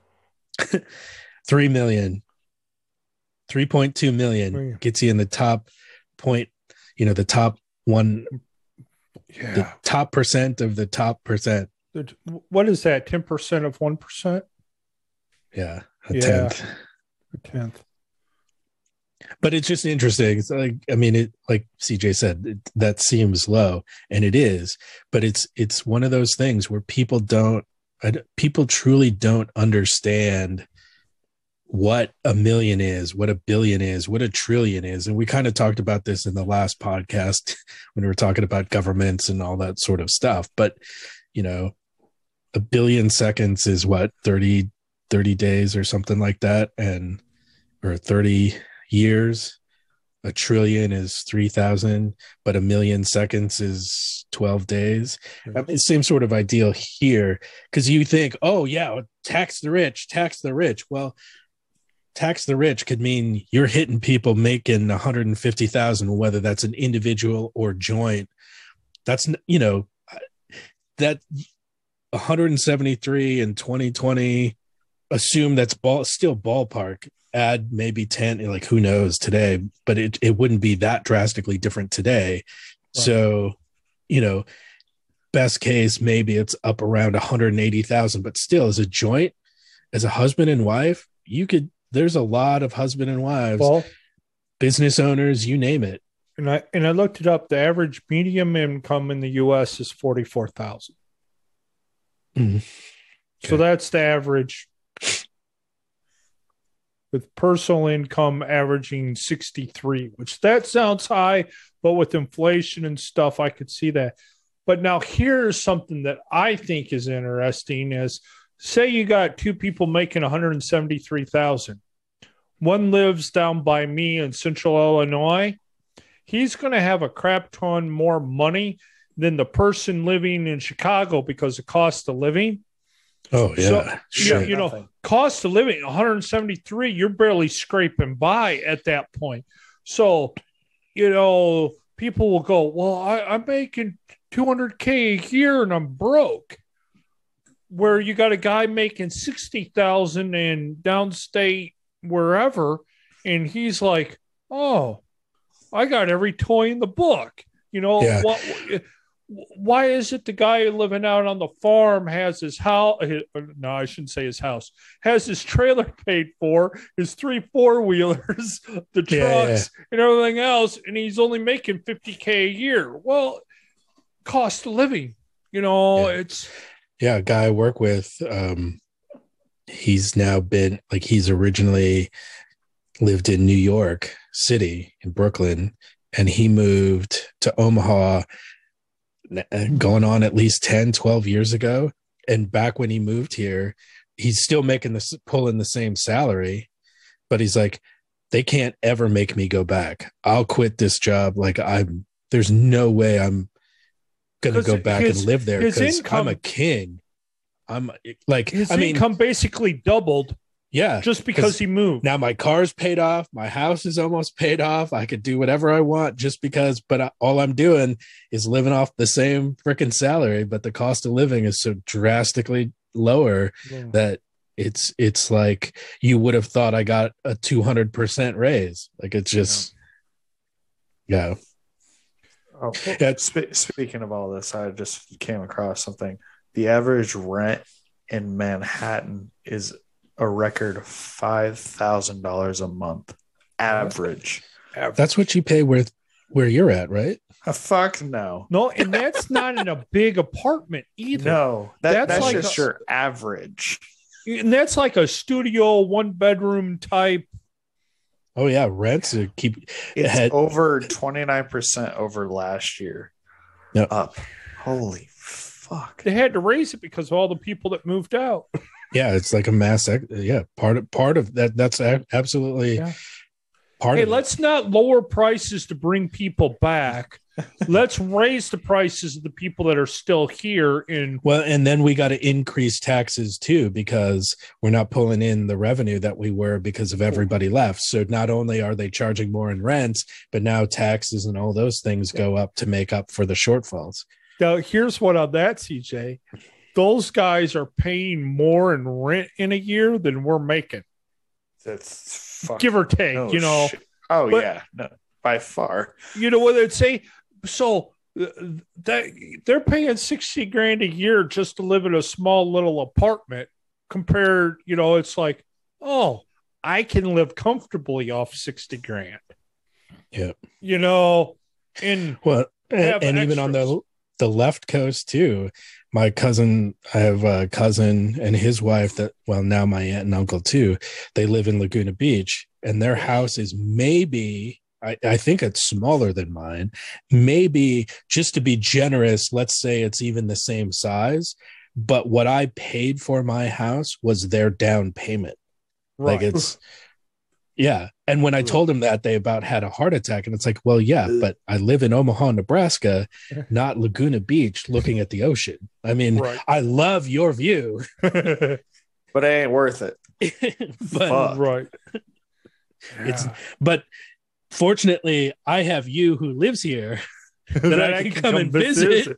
three million, three point two million gets you in the top point, you know, the top one, Yeah. the top percent of the top percent. What is that? ten percent of one percent? Yeah. A Yeah. tenth. A tenth. But it's just interesting. It's like, I mean, it, like C J said, it, that seems low, and it is, but it's, it's one of those things where people don't, I, people truly don't understand what a million is, what a billion is, what a trillion is. And we kind of talked about this in the last podcast when we were talking about governments and all that sort of stuff. But, you know, a billion seconds is what, thirty, thirty days or something like that. And, or thirty years. A trillion is three thousand, but a million seconds is twelve days. I mean, same sort of ideal here, because you think, oh, yeah, tax the rich, tax the rich. Well, tax the rich could mean you're hitting people making one hundred fifty thousand, whether that's an individual or joint. That's, you know, that one hundred seventy-three in twenty twenty, assume that's ball, still ballpark. Add maybe ten, like who knows today, but it, it wouldn't be that drastically different today. Right. So, you know, best case, maybe it's up around one hundred eighty thousand, but still as a joint, as a husband and wife, you could, there's a lot of husband and wives, well, business owners, you name it. And I, and I looked it up. The average medium income in the U S is forty-four thousand. Mm-hmm. Okay. So that's the average, with personal income averaging sixty-three, which that sounds high, but with inflation and stuff, I could see that. But now here's something that I think is interesting is, say you got two people making one hundred seventy-three thousand. One lives down by me in Central Illinois. He's going to have a crap ton more money than the person living in Chicago because of cost of living. Oh, yeah. So, sure. You know, cost of living, one hundred seventy-three, you're barely scraping by at that point. So, you know, people will go, well, I, I'm making two hundred K a year and I'm broke. Where you got a guy making sixty thousand in downstate, wherever, and he's like, oh, I got every toy in the book. You know, yeah. what? Why is it the guy living out on the farm has his house? No, I shouldn't say his house. Has his trailer paid for, his three four wheelers, the trucks, yeah, yeah. and everything else, and he's only making fifty K a year. Well, cost of living, you know, yeah. it's yeah. A guy I work with, um, he's now been like he's originally lived in New York City in Brooklyn, and he moved to Omaha going on at least ten, twelve years ago. And back when he moved here, he's still making this, pulling the same salary, but he's like, they can't ever make me go back. I'll quit this job. Like I'm, there's no way I'm going to go back his, and live there because I'm a king. I'm like, his I mean, income basically doubled. Yeah. Just because he moved. Now my car's paid off. My house is almost paid off. I could do whatever I want just because, but I, all I'm doing is living off the same freaking salary, but the cost of living is so drastically lower yeah. that it's, it's like you would have thought I got a two hundred percent raise. Like it's just, yeah. yeah. Oh, yeah. Sp- speaking of all this, I just came across something. The average rent in Manhattan is a record five thousand dollars a month average. That's what you pay where where you're at, right? Uh, fuck no. No, and that's not in a big apartment either. No, that, That's that's, like just a- your average. And that's like a studio, one bedroom type. Oh yeah, rents are keep It's had- over twenty-nine percent over last year. Yep. Up. Holy fuck. They had to raise it because of all the people that moved out. yeah, it's like a mass. ex- Yeah, part of part of that. That's a- absolutely Yeah. part Hey, of it. let's not lower prices to bring people back. Let's raise the prices of the people that are still here. In Well, and then we got to increase taxes too because we're not pulling in the revenue that we were because of everybody left. So not only are they charging more in rents, but now taxes and all those things go up to make up for the shortfalls. now, here's what on that, C J. Those guys are paying more in rent in a year than we're making, That's fuck. give or take. no you know, shit. Oh, But- yeah. No, by far. you know what they'd say. So uh, that they're paying sixty grand a year just to live in a small little apartment. Compared, you know, it's like, oh, I can live comfortably off sixty grand. Yeah. You know, and Well, and, Have and even on the extras. the left coast too. My cousin, I have a cousin and his wife that, well, now my aunt and uncle too. They live in Laguna Beach, and their house is maybe, I, I think it's smaller than mine. Maybe just to be generous, let's say it's even the same size. But what I paid for my house was their down payment. Like right. it's, yeah. And when I told them that, they about had a heart attack. And it's like, well, yeah, but I live in Omaha, Nebraska, not Laguna Beach looking at the ocean. I mean, Right. I love your view, But it ain't worth it. but Fuck. right. it's, but fortunately, I have you who lives here that I can come and visit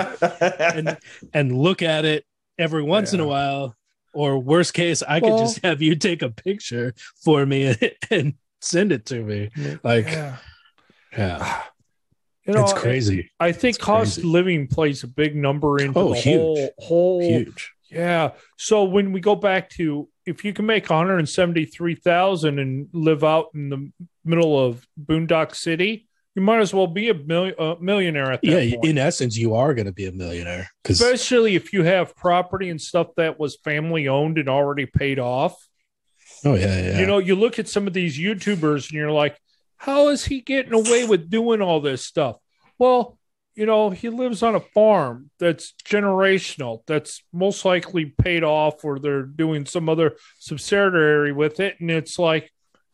and, and look at it every once in a Yeah. while. Or worst case, I could Well- just have you take a picture for me and, and send it to me. Like, yeah, Yeah. You know, it's crazy. I think It's cost crazy. of living plays a big number into Oh, the huge. whole whole Huge. Yeah. So when we go back to if you can make one hundred seventy-three thousand and live out in the middle of Boondock City, you might as well be a million, uh, millionaire at that Yeah, point. in essence, you are going to be a millionaire because Especially if you have property and stuff that was family owned and already paid off. oh yeah, yeah, You know, you look at some of these YouTubers and you're like, how is he getting away with doing all this stuff? Well, you know, he lives on a farm that's generational, that's most likely paid off, or they're doing some other subsidiary with it. And it's like,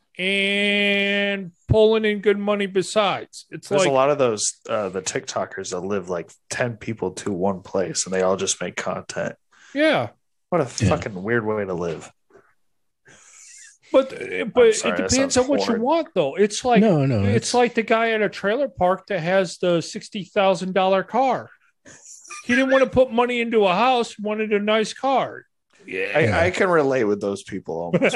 and pulling in good money besides. It's There's like, a lot of those, uh, the TikTokers that live like ten people to one place and they all just make content. yeah. What a Yeah. fucking weird way to live. But but sorry, it that depends sounds on what horrid. you want, though. It's like no, no, it's, like the guy at a trailer park that has the sixty thousand dollar car. He didn't want to put money into a house; he wanted a nice car. I, Yeah. I can relate with those people almost.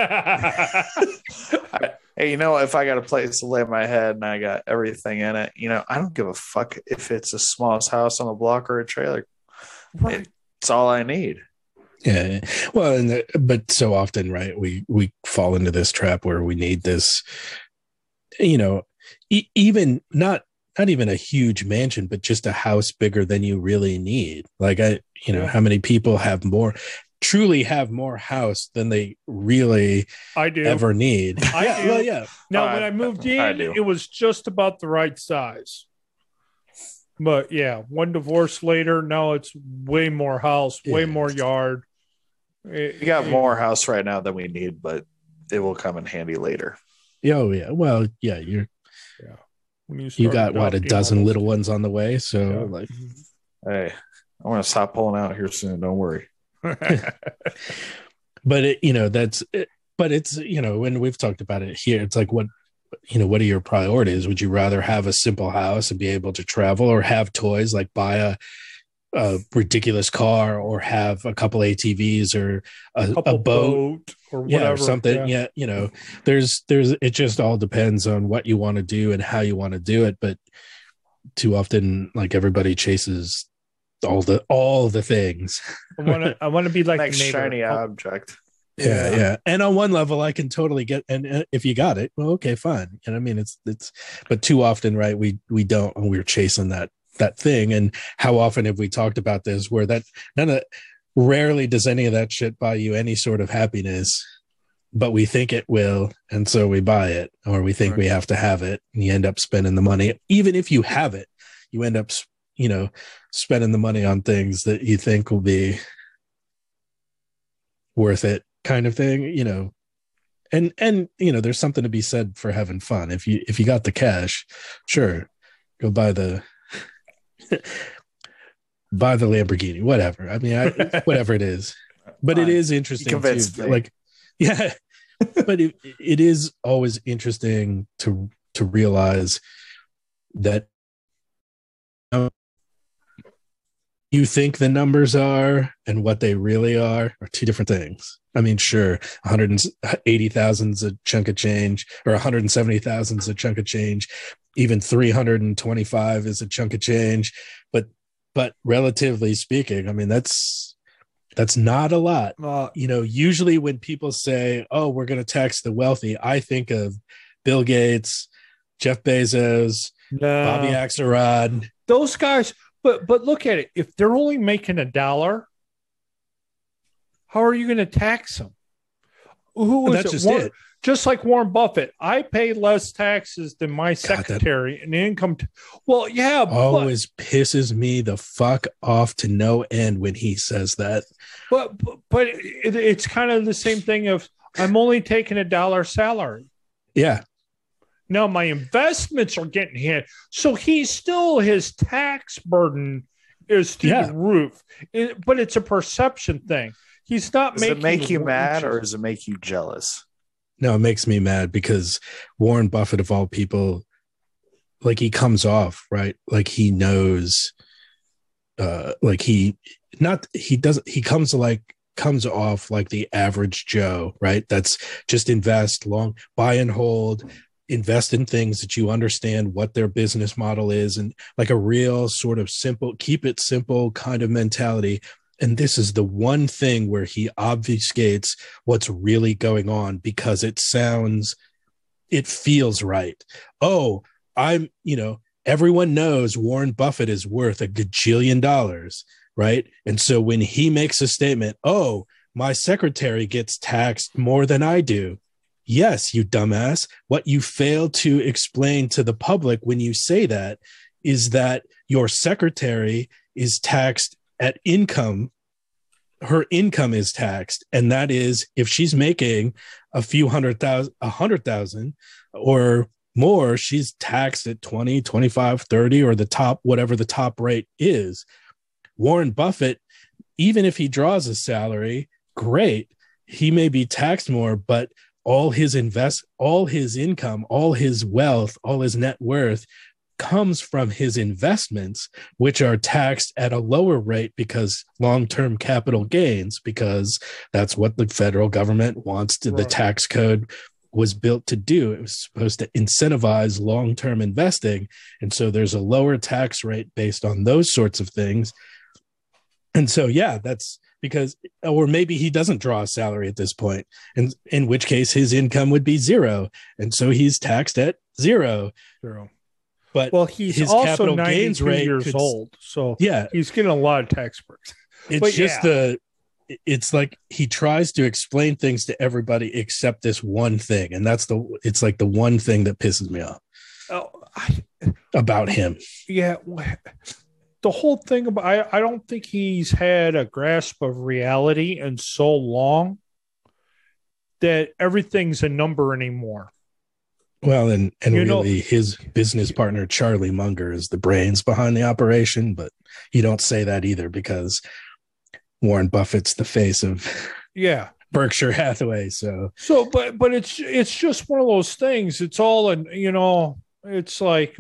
Hey, you know, if I got a place to lay my head and I got everything in it, you know, I don't give a fuck if it's the smallest house on a block or a trailer. Right. It's all I need. yeah. Well, and the, but so often, right? We we fall into this trap where we need this, you know, e- even not not even a huge mansion, but just a house bigger than you really need. Like I, you know, Yeah. how many people have more, truly have more house than they really I do. ever need? I yeah, do. well, yeah. Now, I- when I moved I in, do. it was just about the right size. But yeah, one divorce later, now it's way more house, way Yeah. more yard. It- We got it- more house right now than we need, but it will come in handy later. Yeah, oh yeah. Well, yeah, you're when you, you start got what, a adopting dozen all little ones on the way. So Yeah. like Hey, I'm going to stop pulling out here soon. Don't worry. those- but it, you know, that's it, but it's, you know, when we've talked about it here, it's like, what, you know, what are your priorities? Would you rather have a simple house and be able to travel, or have toys, like buy a, a ridiculous car, or have a couple A T Vs, or a, couple a boat? boat or Yeah, whatever. or something. Yeah. Yeah. You know, there's, there's, it just all depends on what you want to do and how you want to do it. But too often, like, everybody chases all the, all the things. I want to. I want to be like Next the neighbor. shiny Oh, object. Yeah, yeah. And on one level, I can totally get. And uh, if you got it, well, okay, fine. And I mean, it's it's. But too often, right? We we don't. And we're chasing that that thing. And how often have we talked about this? Where that none of, rarely does any of that shit buy you any sort of happiness, but we think it will, and so we buy it, or we think Right. we have to have it, and you end up spending the money. Even if you have it, you end up, you know, spending the money on things that you think will be worth it, kind of thing, you know. And and you know, there's something to be said for having fun. If you if you got the cash, sure, go buy the buy the Lamborghini, whatever. I mean, I, whatever it is. But Fine. it is interesting You convinced too. me. Like, yeah, but it it is always interesting to to realize that you think the numbers are and what they really are are two different things. I mean, sure, one hundred eighty thousand is a chunk of change, or one hundred seventy thousand is a chunk of change. Even three hundred twenty-five is a chunk of change. But but relatively speaking, I mean, that's that's not a lot. Uh, You know, usually when people say, oh, we're going to tax the wealthy, I think of Bill Gates, Jeff Bezos, no. Bobby Axelrod. Those guys, but but look at it. If they're only making a dollar, how are you going to tax them? Who was That's it? just Warren- it. Just like Warren Buffett, I pay less taxes than my that- secretary and income. T- well, yeah, Always pisses me the fuck off to no end when he says that. but but, but it, it's kind of the same thing of I'm only taking a dollar salary. Yeah. Now my investments are getting hit, so he's still his tax burden is through Yeah. the roof. It- but it's a perception thing. He's not Does making it make you mad or wages. does it make you jealous? No, it makes me mad because Warren Buffett, of all people, like he comes off, right? Like he knows, uh, like he, not, he doesn't, he comes like, comes off like the average Joe, right? That's just invest long, buy and hold, invest in things that you understand what their business model is, and like a real sort of simple, keep it simple kind of mentality. And this is the one thing where he obfuscates what's really going on because it sounds, it feels right. Oh, I'm, you know, everyone knows Warren Buffett is worth a gajillion dollars, right? And so when he makes a statement, oh, my secretary gets taxed more than I do. Yes, you dumbass. What you fail to explain to the public when you say that is that your secretary is taxed at income. Her income is taxed. And that is, if she's making a few hundred thousand, a hundred thousand or more, she's taxed at twenty, twenty-five, thirty, or the top, whatever the top rate is. Warren Buffett, even if he draws a salary, great. He may be taxed more, but all his invest, all his income, all his wealth, all his net worth comes from his investments, which are taxed at a lower rate because long-term capital gains, because that's what the federal government wants to, the Right. tax code was built to do. It was supposed to incentivize long-term investing. And so there's a lower tax rate based on those sorts of things. And so, yeah, that's because, or maybe he doesn't draw a salary at this point, and in which case his income would be zero. And so he's taxed at zero. Zero. But Well, he's his also capital gains ninety-two rate years could- old, so yeah, he's getting a lot of tax breaks. it's But just yeah. the, it's like he tries to explain things to everybody except this one thing. And that's the, it's like the one thing that pisses me off Oh, I, about him. yeah, the whole thing about I, I don't think he's had a grasp of reality in so long that everything's a number anymore. Well, and, and You know- really his business partner, Charlie Munger, is the brains behind the operation, but you don't say that either because Warren Buffett's the face of Yeah. Berkshire Hathaway. So So, but but it's it's just one of those things. It's all an you know. It's like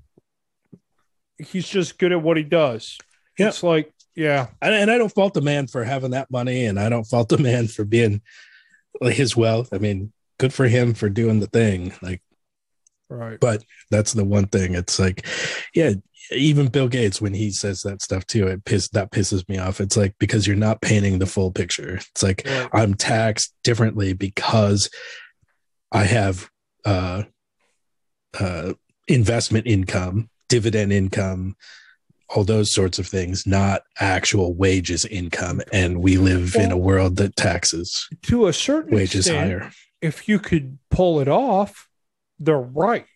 he's just good at what he does. Yeah. It's like yeah, and, and I don't fault the man for having that money, and I don't fault the man for being like his wealth. I mean, good for him for doing the thing. Like, Right. But that's the one thing. It's like, yeah, even Bill Gates, when he says that stuff too, it piss that pisses me off. It's like, because you're not painting the full picture. It's like, Right. I'm taxed differently because I have uh, uh, investment income, dividend income, all those sorts of things, not actual wages income. And we live in a world that taxes To a certain wages extent, higher. if you could pull it off, they're right.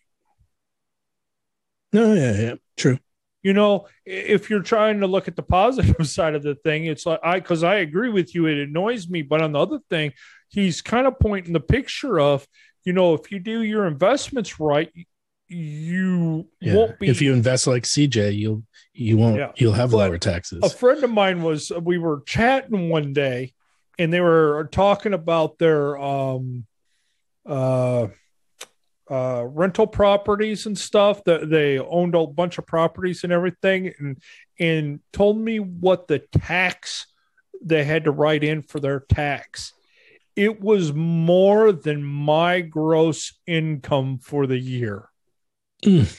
No, yeah, yeah, true. You know, if you're trying to look at the positive side of the thing, it's like I, because I agree with you, it annoys me. But on the other thing, he's kind of pointing the picture of, you know, if you do your investments right, you Yeah. won't be. If you invest like C J, you'll you won't Yeah. you'll have But lower taxes. A friend of mine was, we were chatting one day, and they were talking about their um, uh, uh, rental properties and stuff. That they owned a bunch of properties and everything, and and told me what the tax they had to write in for their tax. It was more than my gross income for the year. Mm.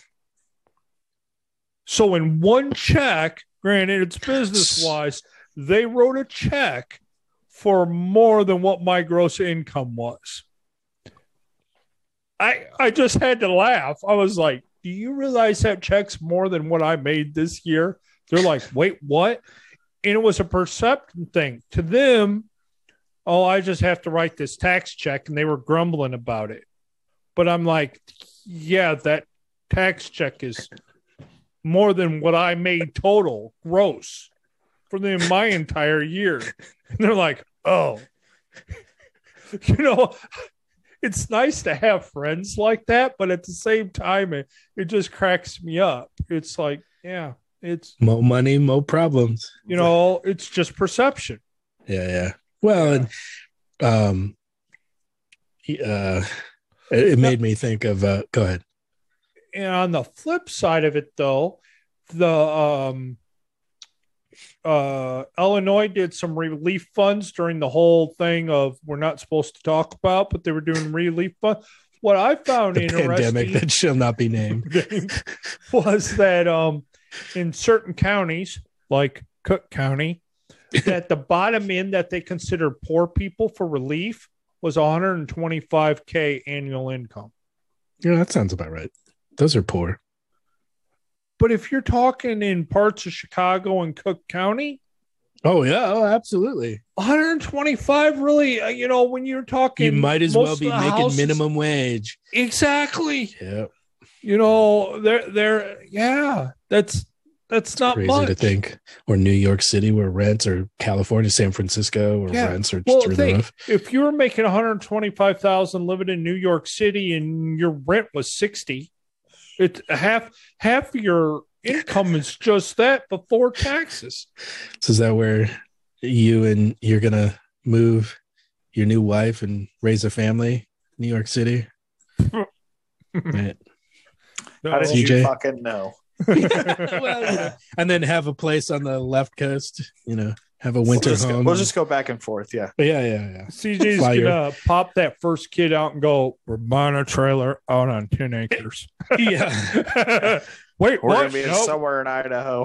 So in one check, granted it's business wise, they wrote a check for more than what my gross income was. I I just had to laugh. I was like, do you realize that check's more than what I made this year? They're like, wait, what? And it was a perception thing. To them, oh, I just have to write this tax check, and they were grumbling about it. But I'm like, yeah, that tax check is more than what I made total gross for the my entire year. And they're like, oh, you know, it's nice to have friends like that, but at the same time, it, it just cracks me up. It's like, yeah, it's More money, more problems. you know, it's just perception. Yeah, yeah. Well, and um, he, uh, it, it made me think of. Uh, go ahead. And on the flip side of it, though, the um, uh, Illinois did some relief funds during the whole thing of we're not supposed to talk about, but they were doing relief funds. What I found The interesting pandemic that shall not be named. was that um, in certain counties, like Cook County, that the bottom end that they consider poor people for relief was one hundred twenty-five K annual income. Yeah, that sounds about right. Those are poor. But if you're talking in parts of Chicago and Cook County, Oh yeah, oh absolutely. one hundred twenty-five really, uh, you know, when you're talking, You might as most well of be the making houses- minimum wage. Exactly. Yeah, You know, they're they're yeah, that's that's not crazy much to think. Or New York City, where rents, or California, San Francisco, where Yeah. rents are Well, through the think, roof. if you were making one hundred twenty-five thousand living in New York City and your rent was sixty, it's half half of your income is just that before taxes. So is that where you and you're gonna move your new wife and raise a family, New York City? Right. How did C J? you fucking know? Well, you know, and then have a place on the left coast, you know, have a winter we'll just, home. Go, we'll just go back and forth. Yeah. yeah, yeah, yeah. C J's Fly your- gonna pop that first kid out and go, we're buying a trailer out on ten acres. Yeah. Wait, We're what? going to be in Nope. somewhere in Idaho.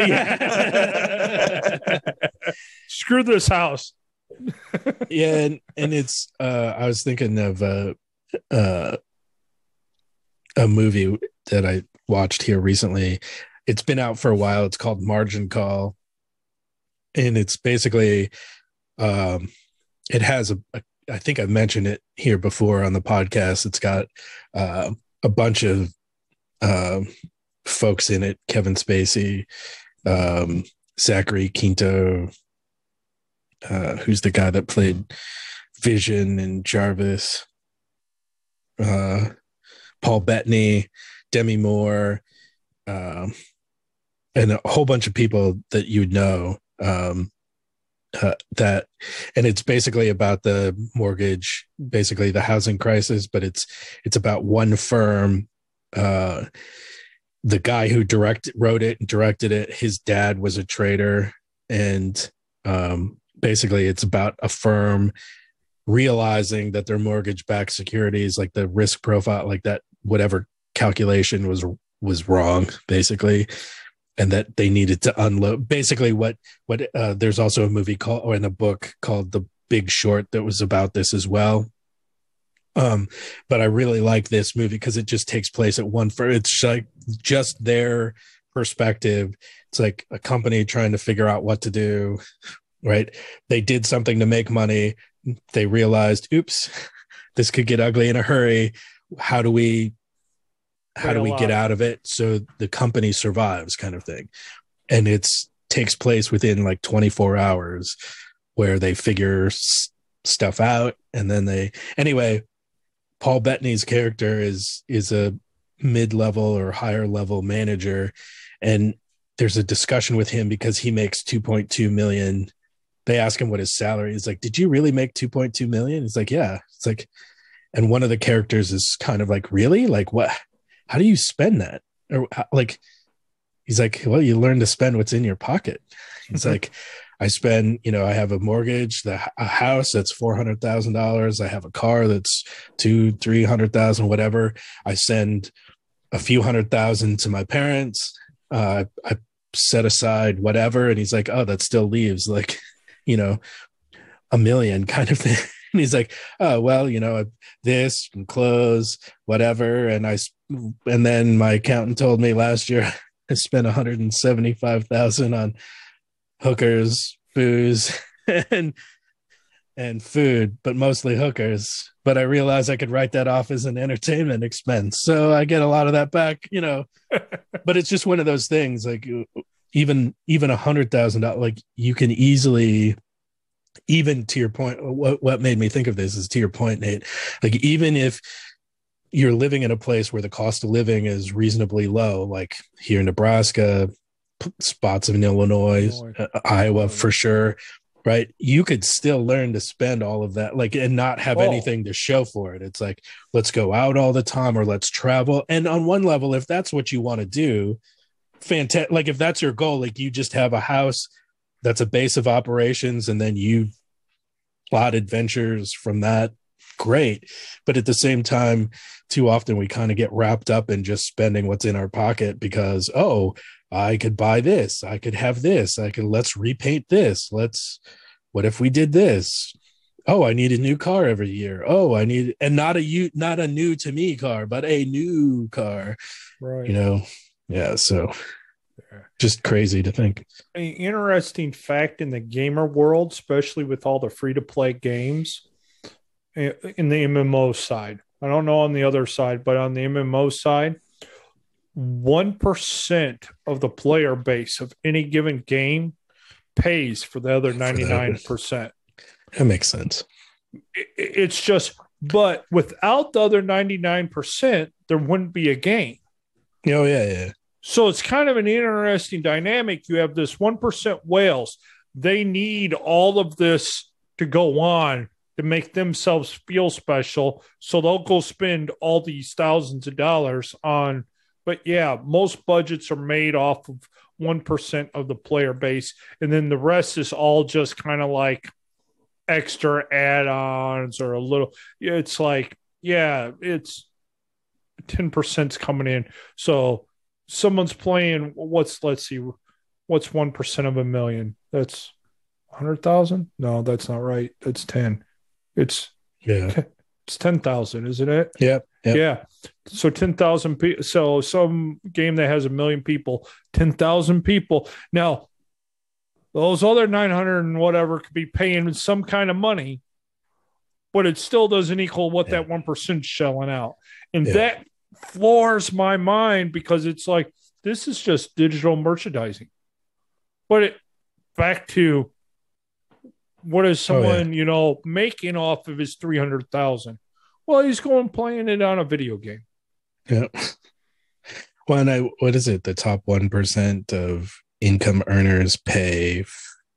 Screw this house. Yeah, and, and it's uh I was thinking of uh uh a movie that I watched here recently. It's been out for a while. It's called Margin Call. And it's basically um it has a, a I think I mentioned it here before on the podcast. It's got uh, a bunch of uh, folks in it: Kevin Spacey, um, Zachary Quinto, uh, who's the guy that played Vision and Jarvis, uh, Paul Bettany, Demi Moore, um, and a whole bunch of people that you know. Um, Uh, that and it's basically about the mortgage, basically the housing crisis, but it's it's about one firm. Uh, the guy who directed, wrote it and directed it, his dad was a trader, and um, basically it's about a firm realizing that their mortgage-backed securities, like the risk profile, like that, whatever calculation was was wrong, basically, and that they needed to unload. Basically, what what uh, there's also a movie called or in a book called The Big Short that was about this as well. Um, but I really like this movie because it just takes place at one for it's like just their perspective. It's like a company trying to figure out what to do, right? They did something to make money. They realized, oops, this could get ugly in a hurry. How do we, how do we get out of it so the company survives, kind of thing? And it's takes place within like twenty-four hours where they figure s- stuff out. And then they, anyway, Paul Bettany's character is, is a mid-level or higher level manager. And there's a discussion with him because he makes two point two million. They ask him what his salary is. Like, did you really make two point two million? He's like, yeah. It's like, and one of the characters is kind of like, really? Like, what, how do you spend that? Or how, like, he's like, well, you learn to spend what's in your pocket. He's like, I spend, you know, I have a mortgage, the a house that's four hundred thousand dollars. I have a car that's two, three hundred thousand, whatever. I send a few hundred thousand to my parents. Uh, I set aside whatever. And he's like, oh, that still leaves like, you know, a million kind of thing. And he's like, oh, well, you know, this and clothes, whatever. And I, and then my accountant told me last year I spent one hundred seventy-five thousand on hookers, booze, and, and food, but mostly hookers. But I realized I could write that off as an entertainment expense. So I get a lot of that back, you know, but it's just one of those things like even, even a hundred thousand dollars, like you can easily, even to your point, what, what made me think of this is to your point, Nate, like even if you're living in a place where the cost of living is reasonably low, like here in Nebraska, spots in Illinois, Illinois. Uh, Iowa for sure, right? You could still learn to spend all of that, like, and not have oh. anything to show for it. It's like, let's go out all the time or let's travel. And on one level, if that's what you want to do, fantastic. Like if that's your goal, like you just have a house that's a base of operations and then you plot adventures from that, great. But at the same time, too often we kind of get wrapped up in just spending what's in our pocket because, oh, I could buy this, I could have this, I could, let's repaint this. Let's, what if we did this? Oh, I need a new car every year. Oh, I need, and not a you, not a new to me car, but a new car, right? You know? Yeah. So just crazy to think. An interesting fact in the gamer world, especially with all the free to play games in the M M O side. I don't know on the other side, but on the M M O side, one percent of the player base of any given game pays for the other ninety-nine percent. That makes sense. It's just, but without the other ninety-nine percent, there wouldn't be a game. Oh, yeah, yeah. So it's kind of an interesting dynamic. You have this one percent whales. They need all of this to go on to make themselves feel special. So they'll go spend all these thousands of dollars on, but yeah, most budgets are made off of one percent of the player base. And then the rest is all just kind of like extra add-ons or a little, it's like, yeah, it's ten percent's coming in. So someone's playing, what's, let's see, what's one percent of a million? That's one hundred thousand? No, that's not right. That's ten. It's yeah, it's ten thousand, isn't it? Yeah, yep. Yeah. So ten thousand people. So some game that has a million people, ten thousand people. Now, those other nine hundred and whatever could be paying some kind of money, but it still doesn't equal what yeah. that one percent shelling out. And yeah. that floors my mind because it's like, this is just digital merchandising. But it back to, what is someone, oh, yeah. you know, making off of his three hundred thousand? Well, he's going playing it on a video game. Yeah. Well, and I, what is it? The top one percent of income earners pay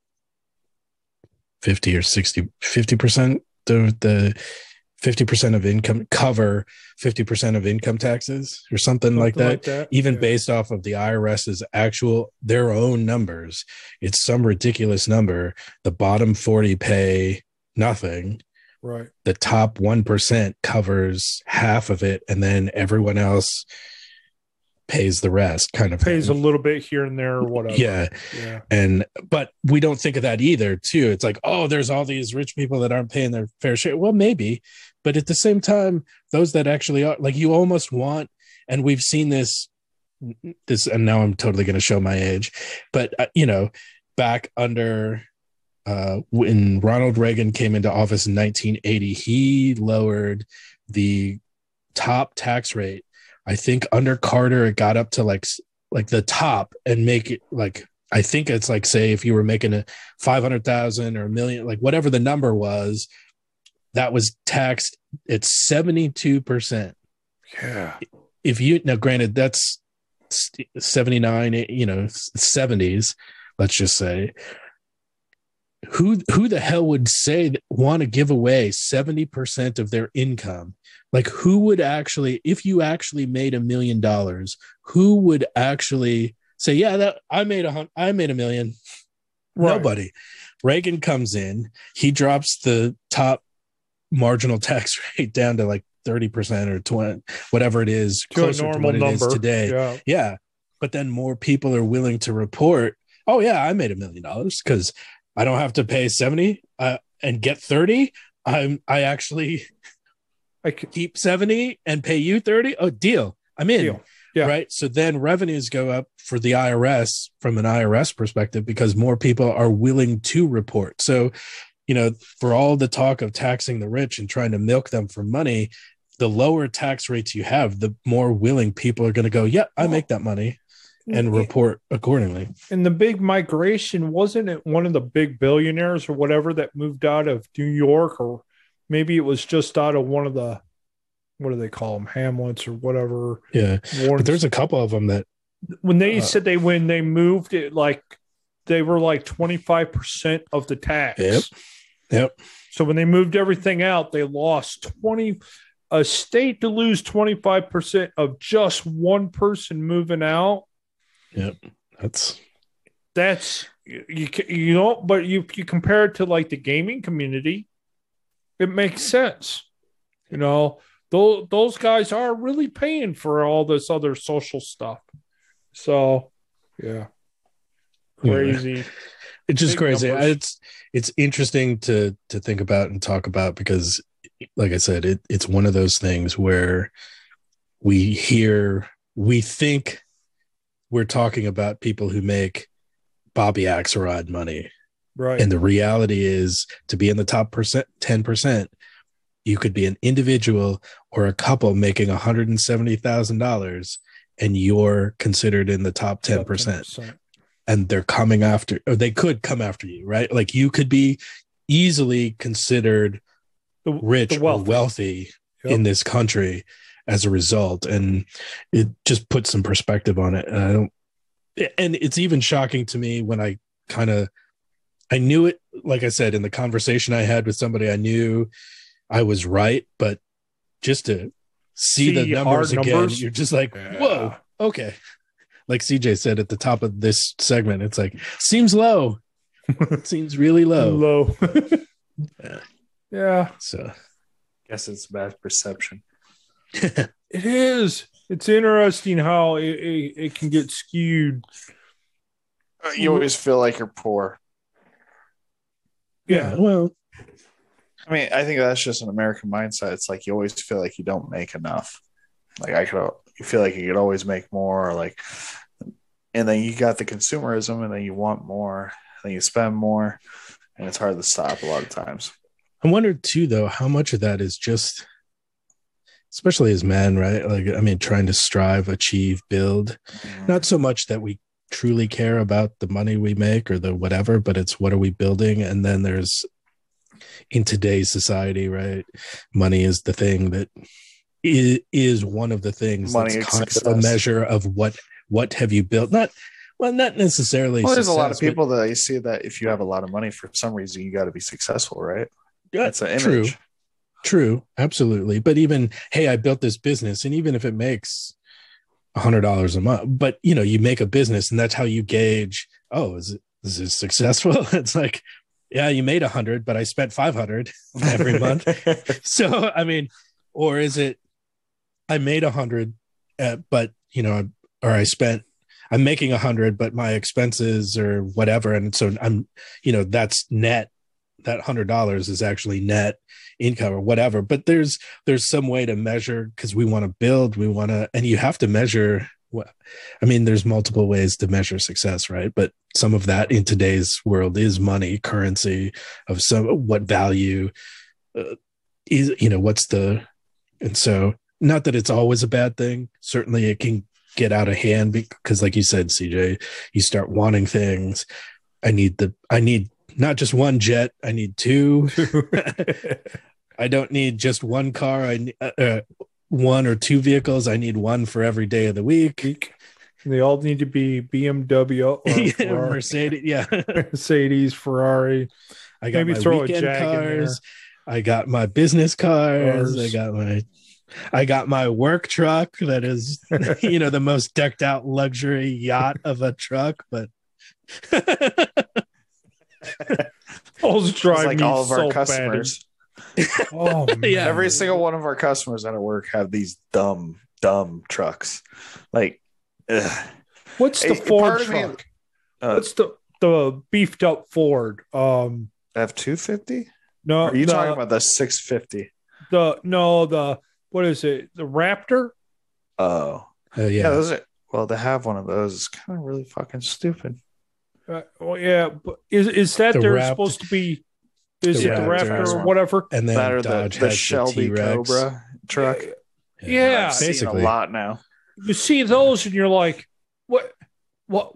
fifty or sixty, fifty percent of the fifty percent of income cover fifty percent of income taxes or something, something like that, like that. Even yeah. based off of the IRS's actual, their own numbers. It's some ridiculous number. The bottom forty pay nothing, Right. The top one percent covers half of it, and then everyone else pays the rest, kind of Pays thing. a little bit here and there or whatever. Yeah. Yeah. And, but we don't think of that either, too. It's like, oh, there's all these rich people that aren't paying their fair share. Well, maybe. But at the same time, those that actually are, like, you almost want, and we've seen this, this, and now I'm totally going to show my age, but, uh, you know, back under, uh, when Ronald Reagan came into office in nineteen eighty, he lowered the top tax rate. I think under Carter, it got up to like, like the top and make it like, I think it's like, say, if you were making a five hundred thousand or a million, like whatever the number was, that was taxed at seventy-two percent. Yeah. If you, now granted, that's seventy-nine, you know, seventies, let's just say. Who, who the hell would say that want to give away seventy percent of their income? Like, who would actually, if you actually made a million dollars, who would actually say, yeah, that I made a hundred, I made a million? Right. Nobody. Reagan comes in, he drops the top marginal tax rate down to like thirty percent or twenty, whatever it is, To a closer to normal what it is number. today. Yeah. Yeah. But then more people are willing to report, oh yeah, I made a million dollars because I don't have to pay seventy uh, and get thirty. I'm, I actually I could, keep seventy and pay you thirty. Oh, deal. I'm in. Deal. Yeah. Right. So then revenues go up for the I R S from an I R S perspective because more people are willing to report. So, you know, for all the talk of taxing the rich and trying to milk them for money, the lower tax rates you have, the more willing people are going to go, yeah, I make that money and report accordingly. And the big migration, wasn't it one of the big billionaires or whatever that moved out of New York, or maybe it was just out of one of the, what do they call them, Hamlets or whatever. Yeah. Warrens. But there's a couple of them that When they uh, said they, when they moved it, like they were like twenty-five percent of the tax. Yep. Yep. So when they moved everything out, they lost twenty, a state to lose twenty-five percent of just one person moving out. Yep. That's That's you, you know, but you you compare it to like the gaming community, it makes sense. You know, those those guys are really paying for all this other social stuff. So, yeah, crazy. Yeah. It's just Big crazy. numbers. It's it's interesting to to think about and talk about because, like I said, it it's one of those things where we hear, we think we're talking about people who make Bobby Axelrod money. Right. And the reality is, to be in the top percent, ten percent, you could be an individual or a couple making one hundred seventy thousand dollars and you're considered in the top ten percent. ten percent. And they're coming after, or they could come after you, right? Like you could be easily considered The, rich the or wealthy. wealthy Yep. in this country as a result. And it just puts some perspective on it. And I don't, and it's even shocking to me when I kind of, I knew it, like I said, in the conversation I had with somebody, I knew I was right, but just to see, See the numbers hard again, numbers? you're just like, Yeah. whoa, okay. Like C J said at the top of this segment, it's like, seems low. Seems really low. Low. Yeah. Yeah, I So guess it's bad perception. it is. It's interesting how it, it, it can get skewed. Uh, You always feel like you're poor. yeah, well, I mean, I think that's just an American mindset. It's like you always feel like you don't make enough. Like I could, you feel like you could always make more. Or like, and then you got the consumerism, and then you want more, and you spend more, and it's hard to stop a lot of times. I wondered too, though, how much of that is just, especially as men, right? Like, I mean, trying to strive, achieve, build. Not so much that we truly care about the money we make or the whatever, but it's what are we building? And then there's, in today's society, right? Money is the thing that is, is one of the things Money that's is kind success. of a measure of what, what have you built? Not, well, not necessarily. Well, there's a lot of success, but- people that you see that if you have a lot of money, for some reason, you got to be successful, right? Yeah, That's an true. image. True, absolutely. But even, hey, I built this business, and even if it makes a hundred dollars a month, but you know, you make a business, and that's how you gauge. Oh, is it is it successful? It's like, yeah, you made a hundred, but I spent five hundred every month. So, I mean, or is it, I made a hundred, uh, but you know, or I spent, I'm making a hundred, but my expenses or whatever. And so I'm, you know, that's net. That hundred dollars is actually net income or whatever. But there's, there's some way to measure, because we want to build, we want to, and you have to measure what, I mean, there's multiple ways to measure success, right? But some of that in today's world is money, currency of some, what value uh, is, you know, what's the, and so not that it's always a bad thing. Certainly it can get out of hand because like you said, C J, you start wanting things. I need the, I need not just one jet. I need two. I don't need just one car. I need uh, one or two vehicles. I need one for every day of the week. They all need to be B M W or yeah, Mercedes. Yeah. Mercedes, Ferrari. I got Maybe my throw weekend a Jag cars. I got my business cars. Cars. I got my, I got my work truck that is, you know, the most decked out luxury yacht of a truck, but Those drive like me all of so our bad. customers. Oh, man. Yeah. Every single one of our customers at our work have these dumb, dumb trucks. Like, ugh. What's the Hey, Ford part of me- truck? Uh, What's the the beefed up Ford? Um, F two fifty? no, Are you the, talking about the six fifty? the no the what is it? The Raptor? Oh, uh, yeah. yeah. Those are, well, to have one of those is kind of really fucking stupid. Uh, well, yeah, but is is that The they're Rapt- supposed to be? Is The it the Raptor. Raptor or whatever? And then That or the, Dodge the has Shelby the T-Rex. Cobra truck. Yeah, I've seen basically. a lot now. You see those and you're like, what? What?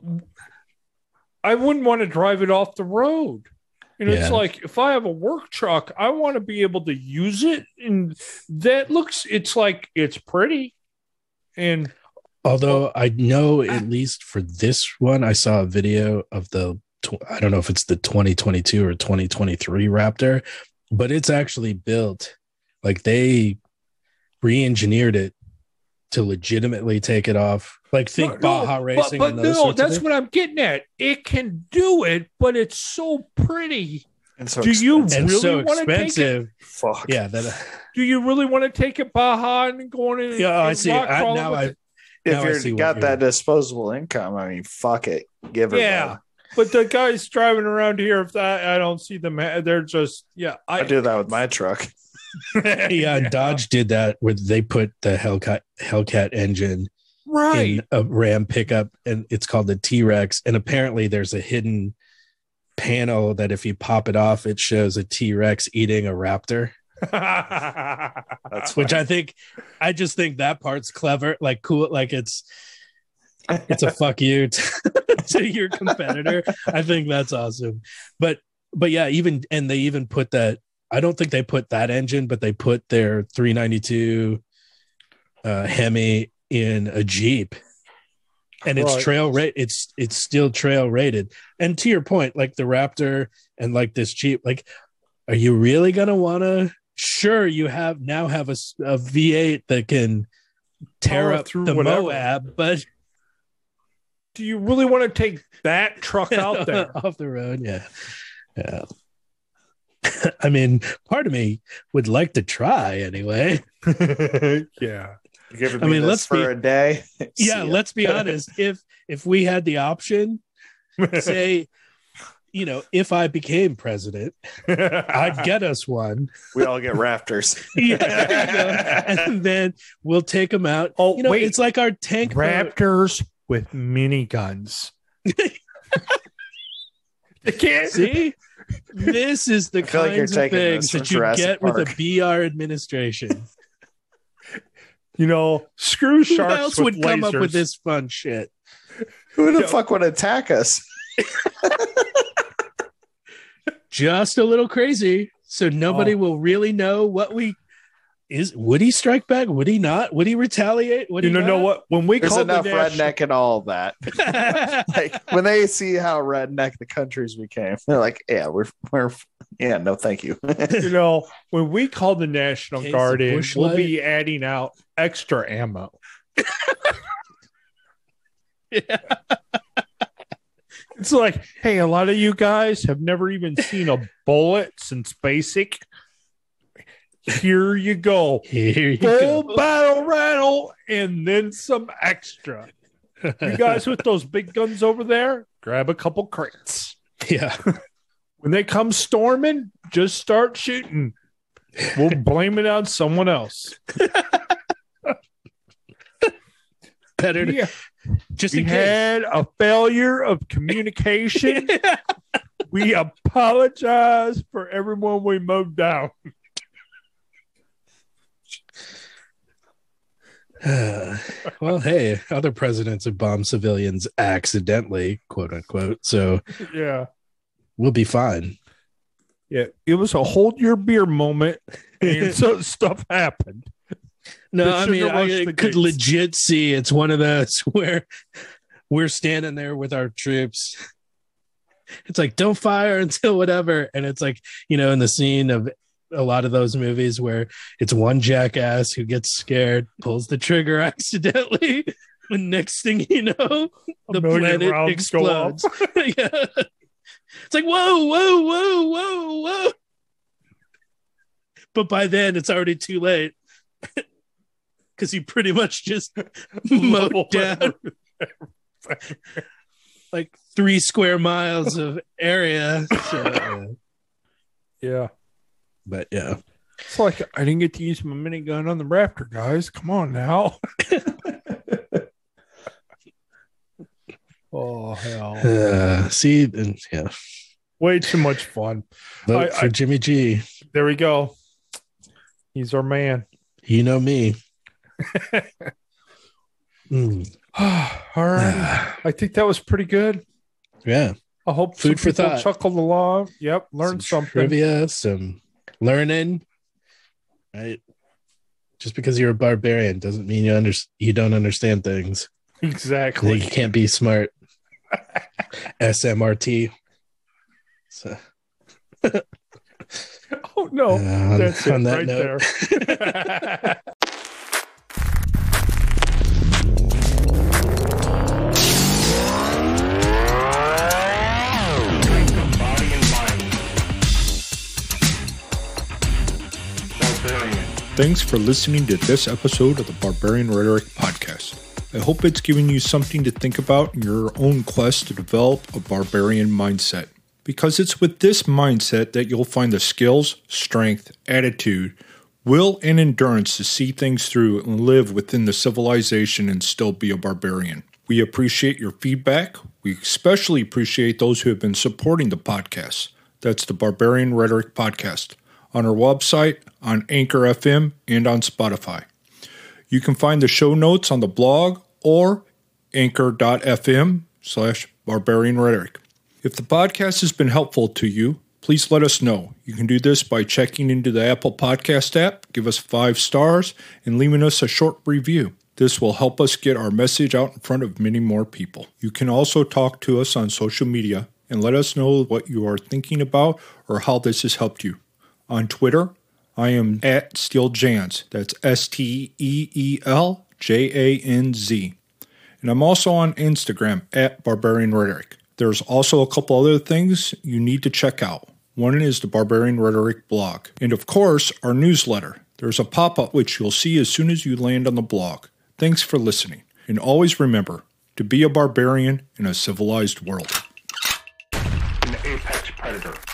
I wouldn't want to drive it off the road. And it's Yeah. like, if I have a work truck, I want to be able to use it. And that looks, it's like, it's pretty. And Although I know at least for this one, I saw a video of the, tw- I don't know if it's the twenty twenty-two or twenty twenty-three Raptor, but it's actually built like they re-engineered it to legitimately take it off. Like think No, Baja no, Racing. But, and but those no, sorts of that's things. what I'm getting at. It can do it, but it's so pretty. And so Do you expensive. and really so wanna take it? expensive. Fuck. Yeah, that. Do you really want to take it Baja and go in and Yeah, I and see. rock I, crawl now with I it? If Now I see you've what got you're- that disposable income, I mean, fuck it. Give her Yeah. that. But the guys driving around here, if that, I don't see them. They're just, yeah. I, I do that with my truck. yeah, and Dodge did that where they put the Hellcat Hellcat engine Right. in a Ram pickup, and it's called the T-Rex. And apparently, there's a hidden panel that if you pop it off, it shows a T-Rex eating a Raptor. That's Which I think, I just think that part's clever, like cool, like it's it's a fuck you to, to your competitor. I think that's awesome. But but yeah, even and they even put that. I don't think they put that engine, but they put their three ninety-two uh, Hemi in a Jeep, and it's Right. trail rate. It's it's still trail rated. And to your point, like the Raptor and like this Jeep, like, are you really gonna want to? Sure, you have now have a, s- a V eight that can tear Power up through the whatever. Moab, but Do you really want to take that truck out there? off the road, yeah, yeah. I mean, part of me would like to try anyway. Yeah. Give I me mean, this let's for be- a day. See Yeah, ya. let's be honest. If if we had the option, say, you know, if I became president, I'd get us one. we all get Raptors. Yeah, there you go. And then we'll take them out. Oh, you know, wait. it's like our tank boat. Raptors with miniguns. They can't. See, this is the I feel like you're kinds of taking things this from that you Jurassic get with Park. a B R administration. You know, screw Who sharks else with would come up with lasers. this fun shit? Who the Yo. fuck would attack us? Just a little crazy, so nobody Oh. will really know what we is. Would he strike back? Would he not? Would he retaliate? Would You he know, know not? what? When we There's call enough the national, redneck and all of that. Like when they see how redneck the countries became, they're like, "Yeah, we're we're yeah, no, thank you." you know, when we call the National Case Guard of in, Bush we'll Light. be adding out extra ammo. Yeah. It's like, hey, a lot of you guys have never even seen a bullet since basic. Here you go. Here you Full go. battle rattle and then some extra. You guys with those big guns over there, grab a couple crates. Yeah. When they come storming, just start shooting. We'll blame it on someone else. Better to, Yeah. just We in case. had a failure of communication. We apologize for everyone we mowed down. Uh, well, hey, other presidents have bombed civilians accidentally, quote unquote. So Yeah. we'll be fine. Yeah. It was a hold your beer moment. And so stuff happened. No, They I shouldn't mean, have I rushed the could gates. legit see it's one of those where we're standing there with our troops. It's like, don't fire until whatever. And it's like, you know, in the scene of a lot of those movies where it's one jackass who gets scared, pulls the trigger accidentally. And next thing you know, A the million planet rounds go up. explodes. Yeah. It's like, whoa, whoa, whoa, whoa, whoa. But by then, it's already too late. Because you pretty much just mowed down like three square miles of area. So, uh, Yeah. but yeah. It's like I didn't get to use my minigun on the Raptor, guys. Come on now. Oh hell. Uh, see, and yeah. Way too much fun. Vote I- for I- Jimmy G. There we go. He's our man. You know me. Mm. All right. I think that was pretty good. Yeah. I hope Food some for people thought. chuckled along. Yep. Learned Some something. trivia, some learning. Right. Just because you're a barbarian doesn't mean you under, you don't understand things. Exactly. You can't be smart. S M R T. So, Oh no. uh, That's on it that right note. there. Thanks for listening to this episode of the Barbarian Rhetoric Podcast. I hope it's giving you something to think about in your own quest to develop a barbarian mindset. Because it's with this mindset that you'll find the skills, strength, attitude, will, and endurance to see things through and live within the civilization and still be a barbarian. We appreciate your feedback. We especially appreciate those who have been supporting the podcast. That's the Barbarian Rhetoric Podcast on our website, on Anchor F M, and on Spotify. You can find the show notes on the blog or anchor.fm slash barbarian rhetoric. If the podcast has been helpful to you, please let us know. You can do this by checking into the Apple Podcast app, give us five stars, and leaving us a short review. This will help us get our message out in front of many more people. You can also talk to us on social media and let us know what you are thinking about or how this has helped you. On Twitter, I am at SteelJans. That's S T E E L J A N Z. And I'm also on Instagram at Barbarian Rhetoric. There's also a couple other things you need to check out. One is the Barbarian Rhetoric blog. And of course, our newsletter. There's a pop-up which you'll see as soon as you land on the blog. Thanks for listening. And always remember to be a barbarian in a civilized world. An apex predator.